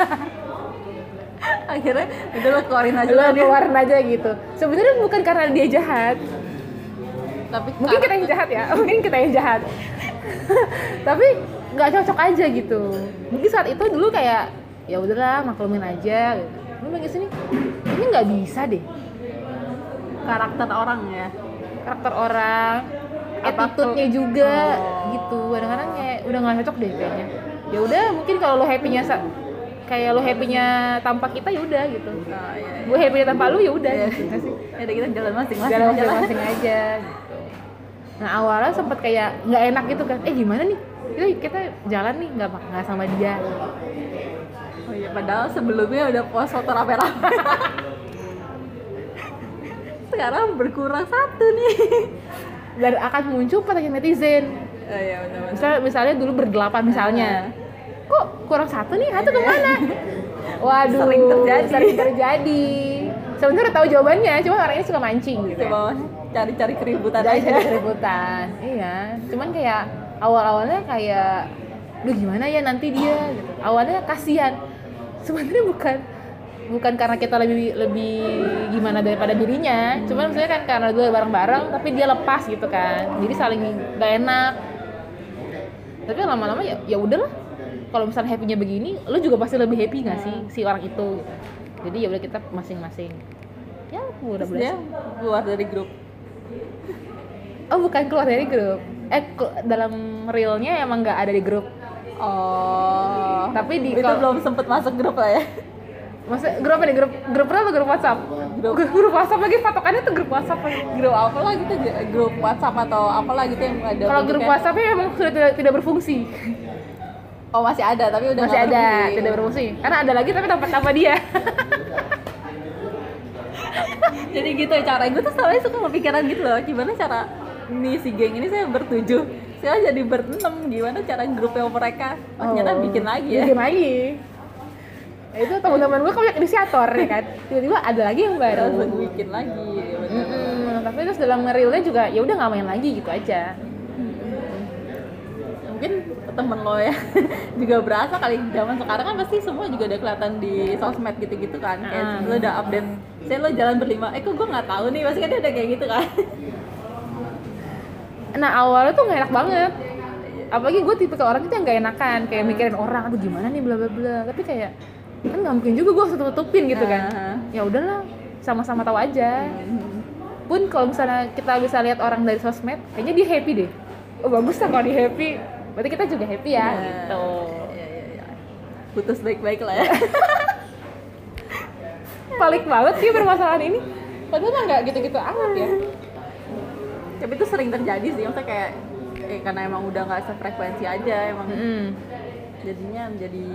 Akhirnya udah lo keluarin aja gitu. Sebenarnya bukan karena dia jahat. Tapi mungkin kita yang jahat ya. Tapi nggak cocok aja gitu. Mungkin saat itu dulu kayak ya udahlah maklumin aja gitu. Lu makin sini ini nggak bisa deh. Karakter orang ya. Karakter orang, Apa attitude-nya juga Oh. gitu. Kadang-kadang kayak udah nggak cocok deh kayaknya. Ya udah mungkin kalau lo happy-nya kayak lo happy-nya tanpa kita ya udah gitu. Oh, iya. Gue happy-nya tanpa lu ya udah Iya. gitu nggak sih? Ya udah kita jalan masing-masing Jalan aja lah. masing-masing aja gitu. Nah awalnya sempet kayak nggak enak gitu kan. Gimana nih? Kita jalan nih nggak sama dia. Oh iya, padahal sebelumnya udah post foto rame-rame. Sekarang berkurang satu nih. Dan akan muncul pertanyaan netizen. Oh iya benar-benar. Misalnya dulu berdelapan misalnya. Kok kurang satu nih? Satu kemana? Waduh, sering terjadi. Sebenarnya udah tahu jawabannya, cuma orangnya suka mancing gitu. Coba cari-cari keributan Cari aja. keributan. Iya, cuman kayak awal-awalnya kayak duh gimana ya nanti dia gitu. Awalnya kasihan. Sebenarnya bukan karena kita lebih gimana daripada dirinya, cuman maksudnya kan karena dulu bareng-bareng tapi dia lepas gitu kan. Jadi saling gak enak. Tapi lama-lama ya udahlah. Kalau misalnya happy-nya begini, lu juga pasti lebih happy nggak sih si orang itu gitu. Jadi ya udah kita masing-masing. Ya udah Terus dia keluar dari grup. Oh bukan keluar dari grup. Dalam realnya emang nggak ada di grup. Oh. Tapi itu belum sempet masuk grup lah ya. Maksudnya grup apa nih? Grup apa grup WhatsApp? Grup WhatsApp lagi, patokannya tuh grup WhatsApp lagi. Grup apa lah gitu, grup WhatsApp atau apalah gitu yang ada. Kalau grup WhatsAppnya memang sudah tidak berfungsi. Oh masih ada tapi udah Masih nggak ada, berfungsi. tidak berfungsi. Karena ada lagi tapi tanpa dia. Jadi gitu cara gue tuh selalu suka kepikiran gitu loh, gimana cara nih si geng ini saya bertujuh, saya jadi berenam, gimana cara grupnya mereka? Oh, ternyata bikin lagi ya. Bikin lagi. Nah, itu teman-teman gue kan inisiator ya kan. Tiba-tiba ada lagi yang baru. Terus bikin lagi. Tapi terus dalam nge-realnya juga ya udah nggak main lagi gitu aja. Mungkin temen lo ya juga berasa kali zaman sekarang kan pasti semua juga udah kelihatan di sosmed gitu-gitu kan, kayak lo udah update, saya lo jalan berlima, kok gue nggak tahu nih, pasti kan dia udah kayak gitu kan. Nah awalnya tuh nggak enak banget, apalagi gue tipe orang itu yang nggak enakan, kayak mikirin orang aduh gimana nih bla bla bla, tapi kayak kan nggak mungkin juga gue harus tutupin gitu kan. Ya udahlah sama-sama tahu aja. Pun kalau misalnya kita bisa lihat orang dari sosmed kayaknya dia happy deh, oh bagus lah kalau dia happy, berarti kita juga happy ya gitu. Iya. Putus baik-baik lah ya. Balik banget sih permasalahan ini, padahal mah nggak gitu-gitu amat ya. Tapi itu sering terjadi sih, maksudnya kayak karena emang udah nggak sefrekuensi aja emang. Jadinya jadi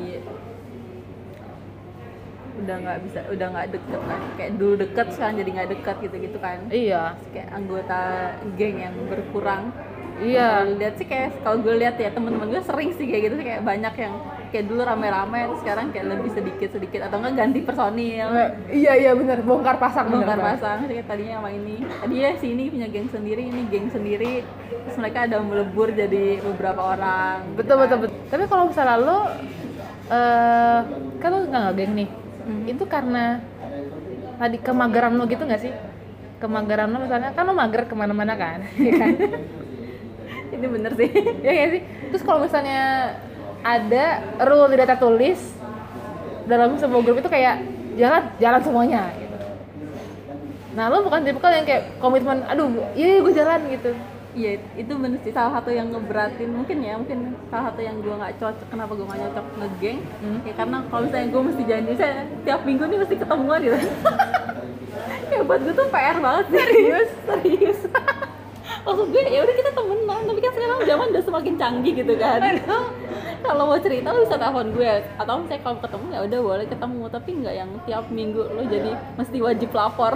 udah nggak deket lagi, kayak dulu deket sekarang jadi nggak deket gitu kan. Iya. Kayak anggota geng yang berkurang. Iya. Lihat sih kayak kalau gue lihat ya teman-teman gue sering sih kayak gitu sih, kayak banyak yang kayak dulu rame-rame terus sekarang kayak lebih sedikit atau enggak ganti personil. Iya benar, bongkar pasang. Kayak tadinya sama ini, tadi ya si ini punya geng sendiri, ini geng sendiri, terus mereka ada melebur jadi beberapa orang. Betul. Tapi kalau misalnya lo kan lo nggak geng nih, itu karena tadi kemageran lo gitu nggak sih? Kemageran lo misalnya kan lo mager kemana-mana kan, ya kan? Ini bener sih. Ya nggak sih? Terus kalau misalnya ada rule tidak tertulis dalam sebuah grup itu kayak jalan semuanya gitu. Nah lo bukan tipikal yang kayak komitmen, aduh iya gue jalan gitu. Iya itu bener sih, salah satu yang ngeberatin mungkin salah satu yang gue nggak cocok, kenapa gue nggak cocok ngegeng ya karena kalau misalnya gue mesti janji saya tiap minggu nih mesti ketemuan gitu. Ya buat gue tuh PR banget sih. Serius. Maksud gue ya udah kita temenan, tapi kan sekarang zaman udah semakin canggih gitu kan. Kalau mau cerita lo bisa telepon gue, atau misalnya kalau ketemu ya udah boleh ketemu, tapi nggak yang tiap minggu lo jadi mesti wajib lapor.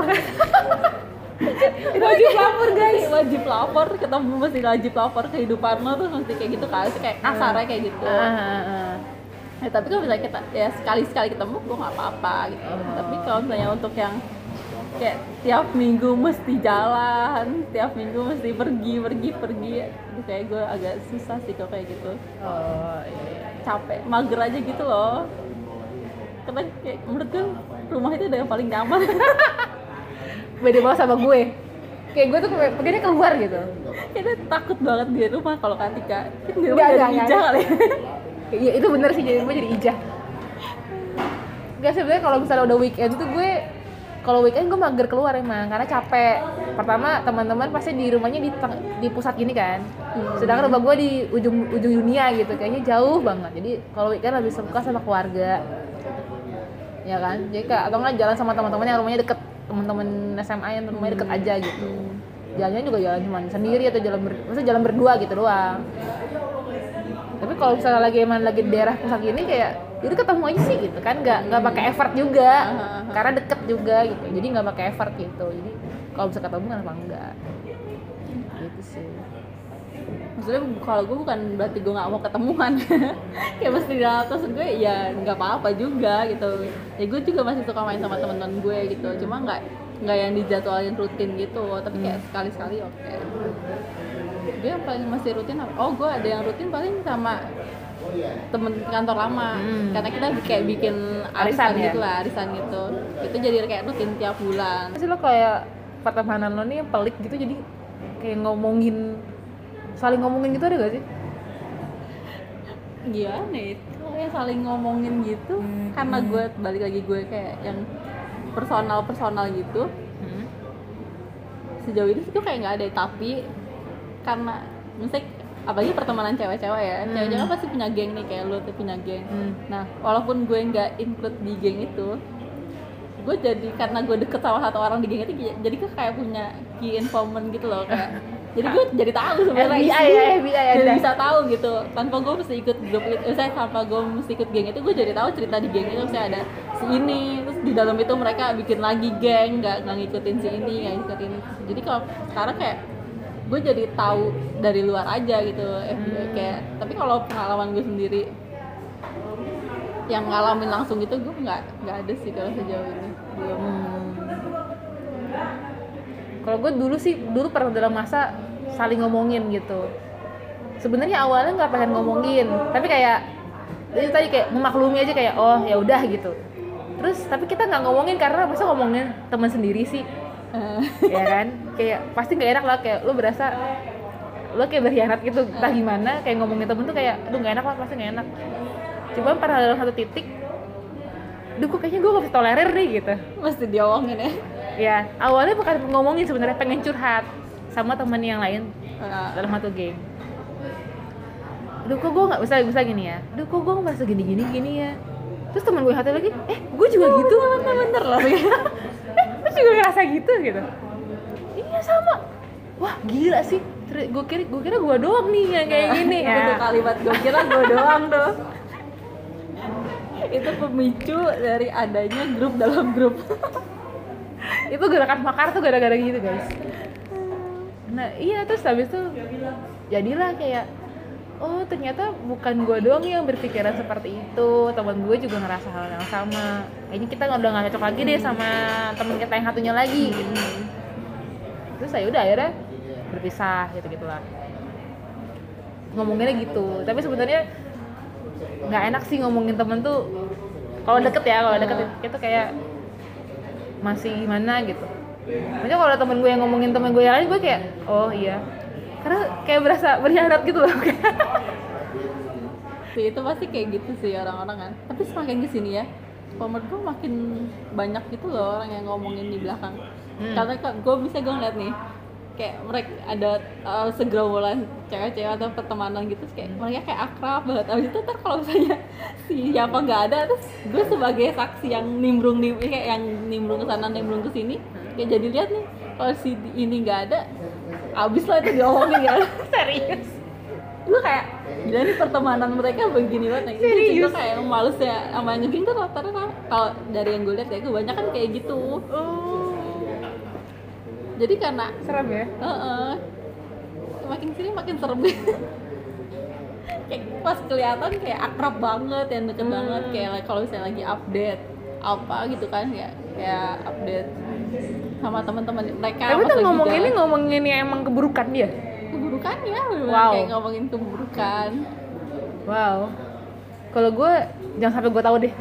Wajib lapor guys, wajib lapor, ketemu mesti wajib lapor kehidupan lo tuh mesti kayak gitu kan, kayak kasarnya kayak gitu. Ya, tapi kalau misalnya kita ya sekali ketemu gue nggak apa-apa gitu. Tapi kalau misalnya untuk yang kayak tiap minggu mesti jalan, tiap minggu mesti pergi, itu kayak gue agak susah sih kalau kayak gitu. Capek, mager aja gitu loh. Karena kayak menurut gue rumah itu udah yang paling nyaman. Beda banget sama gue. Kayak gue tuh pengennya keluar gitu. Kayaknya takut banget di rumah kalau Katika. Kan di Nggak, rumah jadi nggak. ijah kali. Iya itu bener sih, jadi gue jadi ijah. Gak sebenarnya kalau misalnya udah weekend tuh gue, kalau weekend gue mager keluar emang karena capek. Pertama teman-teman pasti di rumahnya di pusat gini kan. Sedangkan rumah gue di ujung dunia gitu, kayaknya jauh banget. Jadi kalau weekend lebih suka sama keluarga, ya kan. Jadi kayak atau nggak jalan sama teman-teman yang rumahnya deket, teman-teman SMA yang rumahnya deket aja gitu. Jalannya juga jalan cuma sendiri atau maksudnya jalan berdua gitu doang. Tapi kalau misalnya lagi di daerah pusat gini kayak jadi ketemu aja sih gitu kan, nggak pakai effort juga karena deket juga gitu, jadi nggak pakai effort gitu. Jadi kalau bisa ketemu kenapa enggak gitu sih. Maksudnya kalau gue bukan berarti gue nggak mau ketemuan. Kayak mesti dalam terus gue ya nggak apa-apa juga gitu. Ya gue juga masih suka main sama teman-teman gue gitu, cuma nggak yang dijadwalin rutin gitu, tapi kayak sekali-sekali oke. Gue yang paling masih rutin gue ada yang rutin paling sama temen kantor lama, karena kita kayak bikin arisan ya? gitu lah, arisan gitu. Itu jadi kayak rutin tiap bulan. Pasti lo kayak pertemanan lo nih yang pelik gitu, jadi kayak saling ngomongin gitu, ada gak sih? Gimana ya, kalau yang saling ngomongin gitu, karena gue balik lagi gue kayak yang personal gitu. Sejauh ini sih gue kayak nggak ada, tapi karena misalnya apalagi pertemanan cewek-cewek ya, cewek-cewek kan pasti punya geng nih, kayak lu tuh punya geng. Nah walaupun gue nggak include di geng itu, gue jadi karena gue deket sama satu orang di geng itu, jadi gue kayak punya key informant gitu loh, kayak jadi gue jadi tahu sebenarnya FBI jadi ada. bisa tahu gitu tanpa gue mesti ikut grup itu, tanpa gue mesti ikut geng itu, gue jadi tahu cerita di geng itu misalnya ada si ini, terus di dalam itu mereka bikin lagi geng, nggak ngikutin si ini, nggak ngikutin itu. Jadi kalau sekarang kayak gue jadi tahu dari luar aja gitu FBI kayak. Tapi kalau pengalaman gue sendiri yang ngalamin langsung gitu, gue nggak ada sih kalau sejauh ini belum. Kalau gue dulu pernah dalam masa saling ngomongin gitu. Sebenarnya awalnya nggak pengen ngomongin, tapi kayak itu tadi kayak memaklumi aja kayak oh ya udah gitu. Terus tapi kita nggak ngomongin karena masa ngomongin teman sendiri sih, ya kan? Kayak pasti nggak enak lah, kayak lo berasa lo kayak berkhianat gitu, entah gimana. Kayak ngomongin temen tuh kayak aduh nggak enak lah, pasti nggak enak. Cuma pernah dalam satu titik, duh kok kayaknya gue gak bisa tolerir nih gitu. Mesti diomongin ya. Ya awalnya bukan ngomongin, sebenarnya pengen curhat sama temen yang lain dalam satu geng. Aduh kok gue nggak bisa gini ya, aduh kok gue nggak merasa gini ya. Terus temen gue hati lagi, gue juga gitu. Bener loh. Lu juga ngerasa gitu. Iya sama. Wah gila sih, gue kira gue doang nih yang kayak gini ya. Itu kalimat gue kira gue doang tuh. Itu pemicu dari adanya grup dalam grup. Itu gerakan makar tuh gara-gara gitu guys. Nah iya, terus habis itu jadilah kayak oh ternyata bukan gue doang yang berpikiran seperti itu, teman gue juga ngerasa hal yang sama. Kayaknya kita udah nggak cocok lagi deh sama teman kita yang satunya lagi. Terus saya udah akhirnya berpisah gitulah. Ngomonginnya gitu, tapi sebenarnya nggak enak sih ngomongin temen tuh kalau deket itu kayak masih gimana gitu. Maksudnya kalau temen gue yang ngomongin temen gue yang lain, gue kayak oh iya, karena kayak berasa berkhianat gitu loh. Sih, itu pasti kayak gitu sih orang-orang kan. Tapi semakin kesini ya, menurut gue makin banyak gitu loh orang yang ngomongin di belakang. Karena gue ngeliat nih, kayak mereka ada segerombolan cewek-cewek atau pertemanan gitu, kayak mereka kayak akrab banget. Abis itu ntar kalau misalnya siapa nggak ada, terus gue sebagai saksi yang nimbrung kayak yang nimbrung ke sana nimbrung ke sini, kayak jadi lihat nih kalau si ini nggak ada, abis lah itu diomongin ya. Serius. Gue kayak gila nih pertemanan mereka begini banget. Gue kayak males ya sama yang ngegeng tuh rata-rata kalau dari yang gue lihat ya kebanyakan kayak gitu. Jadi karena Serem ya? makin sini makin serem. Kayak pas kelihatan kayak akrab banget, yang deket banget, kayak kalau misalnya lagi update apa gitu kan, kayak update sama teman-teman mereka. Tapi tuh ngomongin yang emang keburukan dia. Keburukan ya, Wow. Kayak ngomongin keburukan. Wow. Kalau gue jangan sampai gue tahu deh.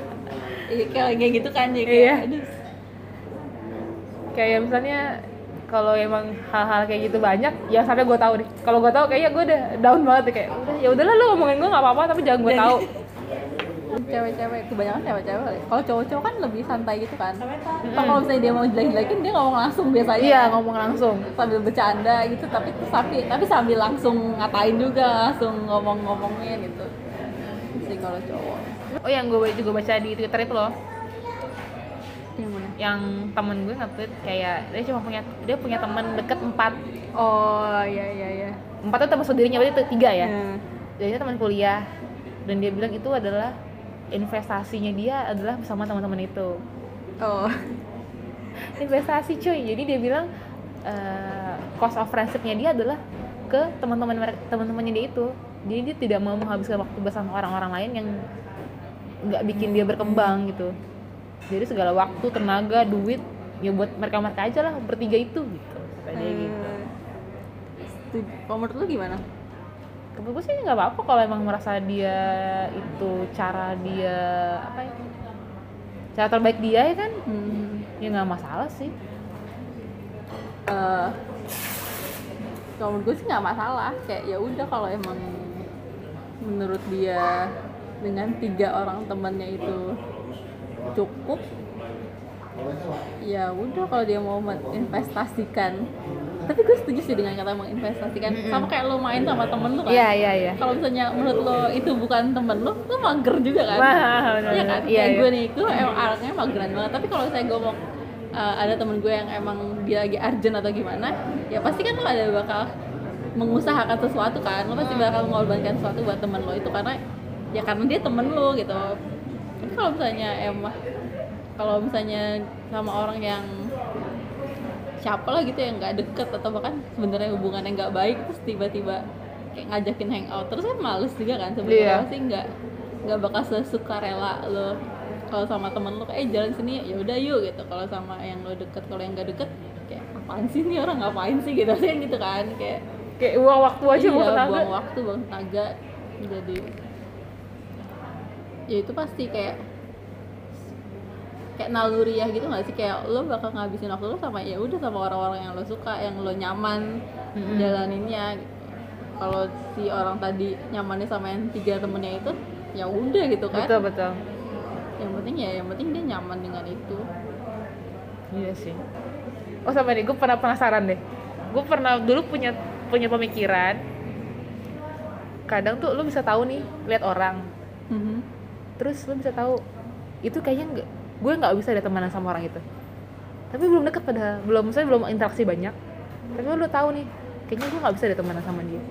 Iya kayak gitu kan ya, kayak Iya. aduh. Kayak misalnya kalau emang hal-hal kayak gitu banyak, ya sampai gue tahu deh. Kalau gue tahu kayaknya gue udah down banget deh, kayak udah ya udahlah lu ngomongin gue nggak apa-apa tapi jangan gue tahu. Cewek-cewek kebanyakan cewek-cewek. Kalau cowok-cowok kan lebih santai gitu kan. Kalau misalnya dia mau jelek-jelekin dia ngomong langsung biasanya. Iya, ngomong langsung. Sambil bercanda gitu, tapi sambil langsung ngatain juga, langsung ngomongin gitu. Sih kalau cowok. Oh, yang gue juga baca di Twitter itu loh, Yang mana? yang temen gue nge-tweet kayak dia punya teman deket 4. Oh, iya. 4 tuh teman saudaranya, berarti itu 3 ya. Nah. Jadi dia teman kuliah dan dia bilang itu adalah investasinya dia adalah bersama teman-teman itu. Oh. Investasi cuy. Jadi dia bilang cost of friendship-nya dia adalah ke teman-temannya dia itu. Jadi dia tidak mau menghabiskan waktu bersama orang-orang lain yang nggak bikin dia berkembang gitu. Jadi segala waktu, tenaga, duit ya buat mereka aja lah, bertiga itu gitu. Katanya gitu. Kalau menurut lu gimana? Menurut gue sih nggak apa-apa kalau emang merasa dia itu cara dia apa ya, cara terbaik dia ya kan, ya nggak masalah sih. Kalau menurut gue sih nggak masalah, kayak ya udah kalau emang menurut dia dengan 3 orang temannya itu cukup, ya udah kalau dia mau menginvestasikan. Tapi gue setuju sih dengan kata menginvestasikan. Sama kayak lo main sama temen lo kan. Iya. Kalau misalnya menurut lo itu bukan temen lo mager juga kan. Iya kan. Iya. Gue nih, gue emang anaknya mageran banget. Tapi kalau saya ngomong ada temen gue yang emang dia lagi urgent atau gimana, ya pasti kan lo ada bakal mengusahakan sesuatu kan. Lo pasti bakal mengorbankan sesuatu buat temen lo itu karena dia temen lo gitu. Tapi kalau misalnya sama orang yang siapa lah gitu yang nggak deket atau bahkan sebenarnya hubungannya nggak baik, terus tiba-tiba kayak ngajakin hangout terus kan males juga kan sebenarnya. Pasti nggak bakal sesuka rela lo kalau sama temen lo kayak jalan sini ya udah yuk gitu. Kalau sama yang lo deket, kalau yang nggak deket kayak apaan sih nih orang, ngapain sih gitu sih gitu kan, kayak buang waktu aja, buang waktu, buang tenaga. Jadi ya itu pasti kayak naluriah gitu nggak sih, kayak lo bakal ngabisin waktu lo sama ya udah sama orang-orang yang lo suka, yang lo nyaman jalaninnya gitu. Kalau si orang tadi nyamannya sama yang 3 temennya itu ya udah gitu kan. Betul. Yang penting dia nyaman dengan itu. Iya sih. Oh sama nih, gue pernah penasaran deh. Gue pernah dulu punya pemikiran. Kadang tuh lo bisa tahu nih, lihat orang. Terus lo bisa tahu itu kayaknya gue nggak bisa ada temenan sama orang itu. Tapi belum deket belum interaksi banyak. Tapi lo tahu nih, kayaknya gue nggak bisa ada temenan sama dia.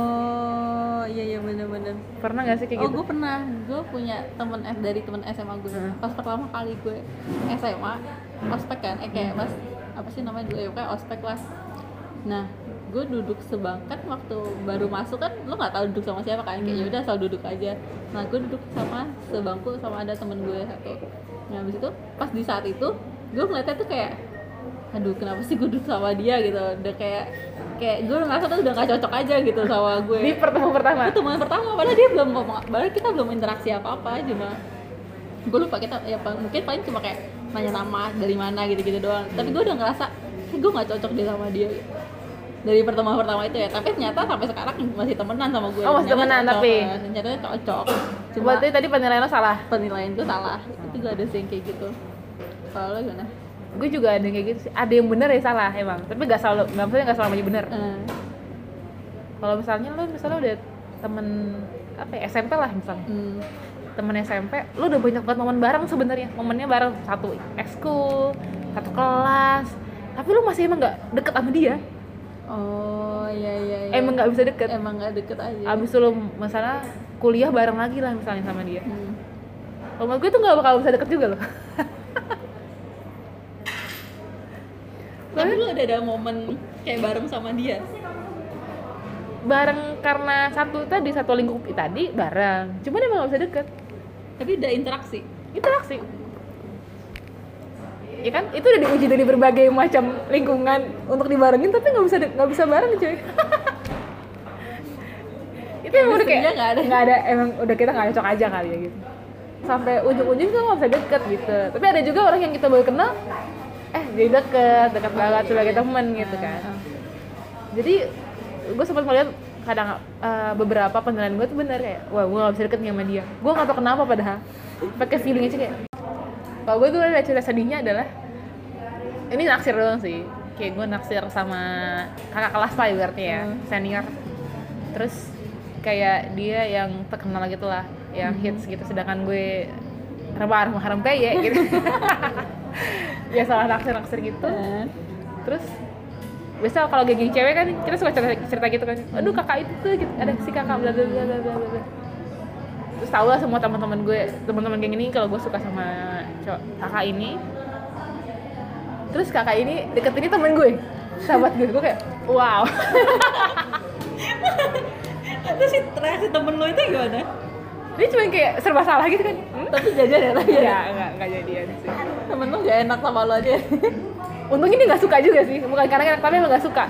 Oh iya bener-bener. Pernah nggak sih kayak gitu? Gue pernah. Gue punya temen SMA gue. Pas pertama kali gue SMA ospek kan, kayak pas apa sih namanya dulu ya, kayak ospek lah. Nah, gue duduk sebangkat waktu baru masuk kan, lo nggak tahu duduk sama siapa kan, kayak ya udah asal duduk aja. Nah, gue duduk sama sebangku sama ada temen gue satu. Nah, habis itu pas di saat itu gue ngeliatnya tuh kayak aduh kenapa sih gue duduk sama dia gitu. Udah kayak gue ngerasa tuh udah gak cocok aja gitu sama gue Di pertemuan pertama, padahal dia belum ngomong, padahal kita belum interaksi apa-apa, cuma gue lupa kita ya mungkin paling cuma kayak nanya nama dari mana gitu-gitu doang. Tapi gue udah ngerasa gue gak cocok deh sama dia gitu. Dari pertemuan pertama itu ya, tapi ternyata sampai sekarang masih temenan sama gue. Oh, masih temenan tapi ternyata cocok. Cuma berarti tadi penilaian lo salah. Penilaian gue salah. Itu gak ada sih yang kayak gitu. Kalau lo gimana? Gue juga ada yang kayak gitu sih. Ada yang benar ya salah emang. Tapi nggak selamanya benar. Kalau misalnya lo udah temen apa ya, SMP lah misalnya. Temen SMP, lo udah banyak banget momen bareng sebenarnya. Momennya bareng, satu ekskul, satu kelas. Tapi lo masih emang nggak deket sama dia. Oh iya. Emang nggak bisa deket. Emang nggak deket aja. Abis itu lo misalnya kuliah bareng lagi lah misalnya sama dia. Kalau gue tuh nggak bakal bisa deket juga loh. Tapi lu ada momen kayak bareng sama dia? Bareng karena satu lingkup tadi bareng. Cuman emang gak bisa deket. Tapi udah interaksi? Ya kan, itu udah diuji dari berbagai macam lingkungan untuk dibarengin, tapi nggak bisa bareng cuy. Itu emang udah kayak nggak ada, emang udah kita nggak cocok aja kali ya gitu. Sampai ujung-ujung tuh nggak bisa deket gitu. Tapi ada juga orang yang kita baru kenal, jadi dekat banget sebagai temen gitu kan. Jadi gue sempat melihat kadang beberapa penilaian gue tuh bener kayak, wah gue gak bisa deket nih sama dia. Gue gak tau kenapa padahal pakai feeling aja kayak. Kalau gue tuh ada cerita sedihnya adalah ini naksir doang sih, kayak gue naksir sama kakak kelas lah ibaratnya ya, senior. Terus kayak dia yang terkenal gitu lah, yang hits gitu, sedangkan gue haram peye gitu. Ya salah naksir gitu. Terus biasa kalau geng cewek kan kita suka cerita gitu kan, aduh kakak itu tuh gitu, ada si kakak bla bla bla bla bla. Terus tau lah semua teman-teman geng ini kalau gue suka sama kakak ini. Terus kakak ini deketinnya temen gue, sahabat gue kayak wow. Terus si reaksi temen lo itu gimana? Dia cuma kayak serba salah gitu kan. Tapi jajan ya lagi ya? Enggak jadian sih. Temen lo gak enak sama lo aja? Untungnya dia gak suka juga sih, bukan karena enak tapi emang gak suka.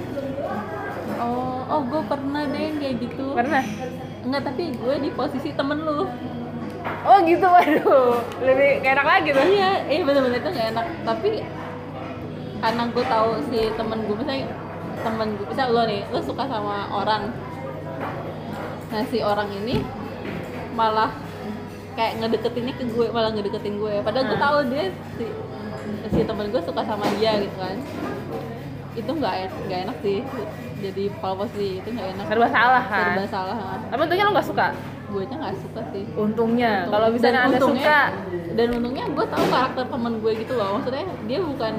Oh gue pernah deh kayak gitu. Pernah? Enggak, tapi gue di posisi temen lu. Oh gitu, waduh, lebih gak enak lagi tuh. Iya bener-bener itu gak enak. Tapi karena gue tahu si temen gue, misal lo nih, lo suka sama orang. Nah si orang ini malah kayak ngedeketinnya ke gue, malah ngedeketin gue. Padahal gue tahu dia si temen gue suka sama dia gitu kan. Itu nggak enak sih. Jadi kalau posisi itu nggak enak. Serba salah kan. Serba salah. Tapi untungnya lo nggak suka. Gue nya nggak suka sih. Untungnya. Kalau misalnya anda suka. Dan untungnya gue tahu karakter temen gue gitu loh. Maksudnya dia bukan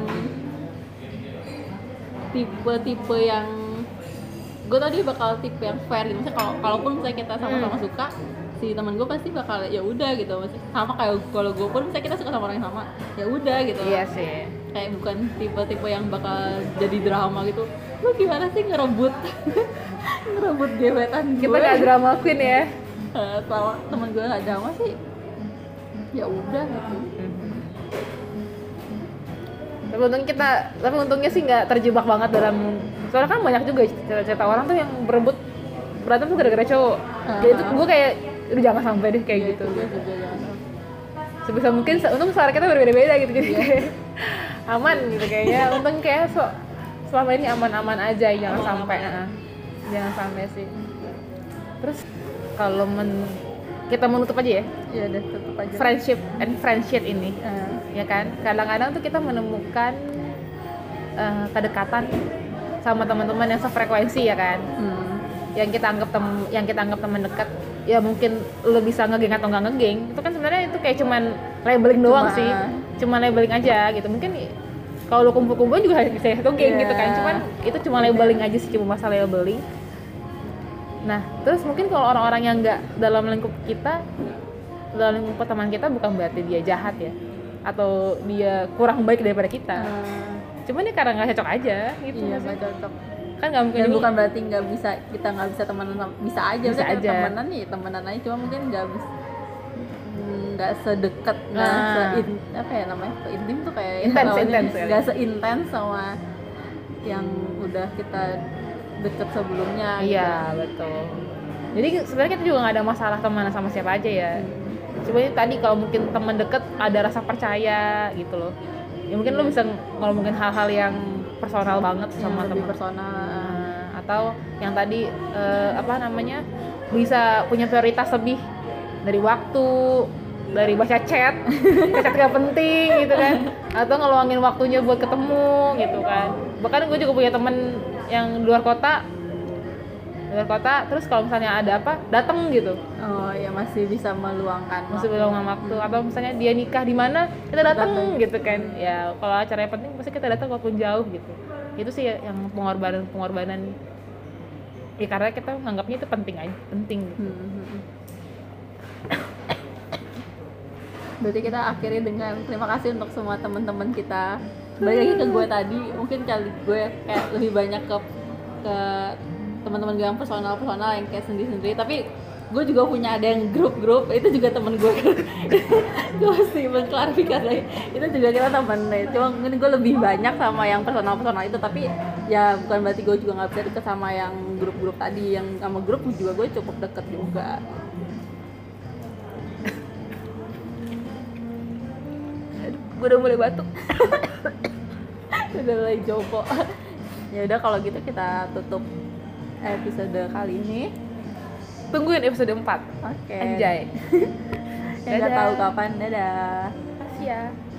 tipe yang, gue tau dia bakal tipe yang fair gitu. Misalnya kalaupun misalnya kita sama-sama suka, si teman gue pasti bakal ya udah gitu. Maksudnya sama kayak kalau gue pun misalnya kita suka sama orang yang sama, ya udah gitu. Iya sih. Kayak bukan tipe-tipe yang bakal jadi drama gitu. Lu gimana sih ngerebut gebetan gue? Kita gak drama queen ya. Kalau temen gue gak drama sih, ya udah gitu. Tapi untungnya sih nggak terjebak banget dalam, soalnya kan banyak juga cerita orang tuh yang berebut berantem tuh gara-gara cowok. Jadi tuh gue kayak, udah jangan sampai deh kayak gitu. Sebisa mungkin, untung suara kita berbeda-beda gitu, jadi kayak aman gitu kayaknya. Untung kayak selama ini aman-aman aja, jangan sampai sih. Terus kalau kita menutup aja ya. Iya udah tutup aja. Friendship ini, ya kan. Kadang-kadang tuh kita menemukan kedekatan sama teman-teman yang sefrekuensi ya kan. Yang kita anggap teman dekat, ya mungkin lo bisa ngegeng atau nggak ngegeng. Itu kan sebenarnya itu kayak cuman labeling doang sih. Cuma labeling aja gitu. Mungkin kalau lo kumpul-kumpul juga bisa satu geng gitu kan. Cuman itu cuma labeling aja sih, cuma masalah labeling. Nah, terus mungkin kalau orang-orang yang nggak dalam lingkup teman kita, bukan berarti dia jahat ya, atau dia kurang baik daripada kita. Cuman ya karena nggak cocok aja gitu. Iya, nggak cocok. Kan nggak mungkin. Dan bukan berarti kita nggak bisa temenan, bisa aja. Temenan aja, cuma mungkin nggak sedekat, intim tuh kayak intens nggak seintens sama yang udah kita deket sebelumnya. Iya gitu. Betul. Jadi sebenarnya kita juga nggak ada masalah teman sama siapa aja ya. Cuma tadi kalau mungkin teman deket ada rasa percaya gitu loh. Ya mungkin lo bisa ngomongin hal-hal yang personal banget sama teman. Personal. Atau yang tadi bisa punya prioritas lebih dari waktu, dari baca chat gak penting gitu kan, atau ngeluangin waktunya buat ketemu gitu kan. Bahkan gue juga punya temen yang luar kota, terus kalau misalnya ada apa datang gitu. Oh ya, masih bisa meluangkan waktu. Atau misalnya dia nikah di mana, kita datang gitu kan. Ya kalau acaranya penting pasti kita datang walaupun jauh gitu. Itu sih yang pengorbanan ya, karena kita menganggapnya itu penting gitu. Berarti kita akhiri dengan terima kasih untuk semua teman-teman kita. Balik lagi ke gue tadi, mungkin kali gue kayak lebih banyak ke teman-teman gue yang personal yang kayak sendiri-sendiri. Tapi gue juga punya ada yang grup, itu juga temen gue. Gue mesti mengklarifikasi, itu juga kita temen. Cuma mungkin gue lebih banyak sama yang personal itu, tapi ya bukan berarti gue juga nggak bisa deket sama yang grup tadi. Yang sama grup juga gue cukup deket juga. Gue udah mulai batuk. Udah mulai jopo. Ya udah kalau gitu kita tutup episode kali ini. Tungguin episode 4. Oke. Anjay. Yang nggak Dadah. tahu kapan. Dadah. Makasih ya.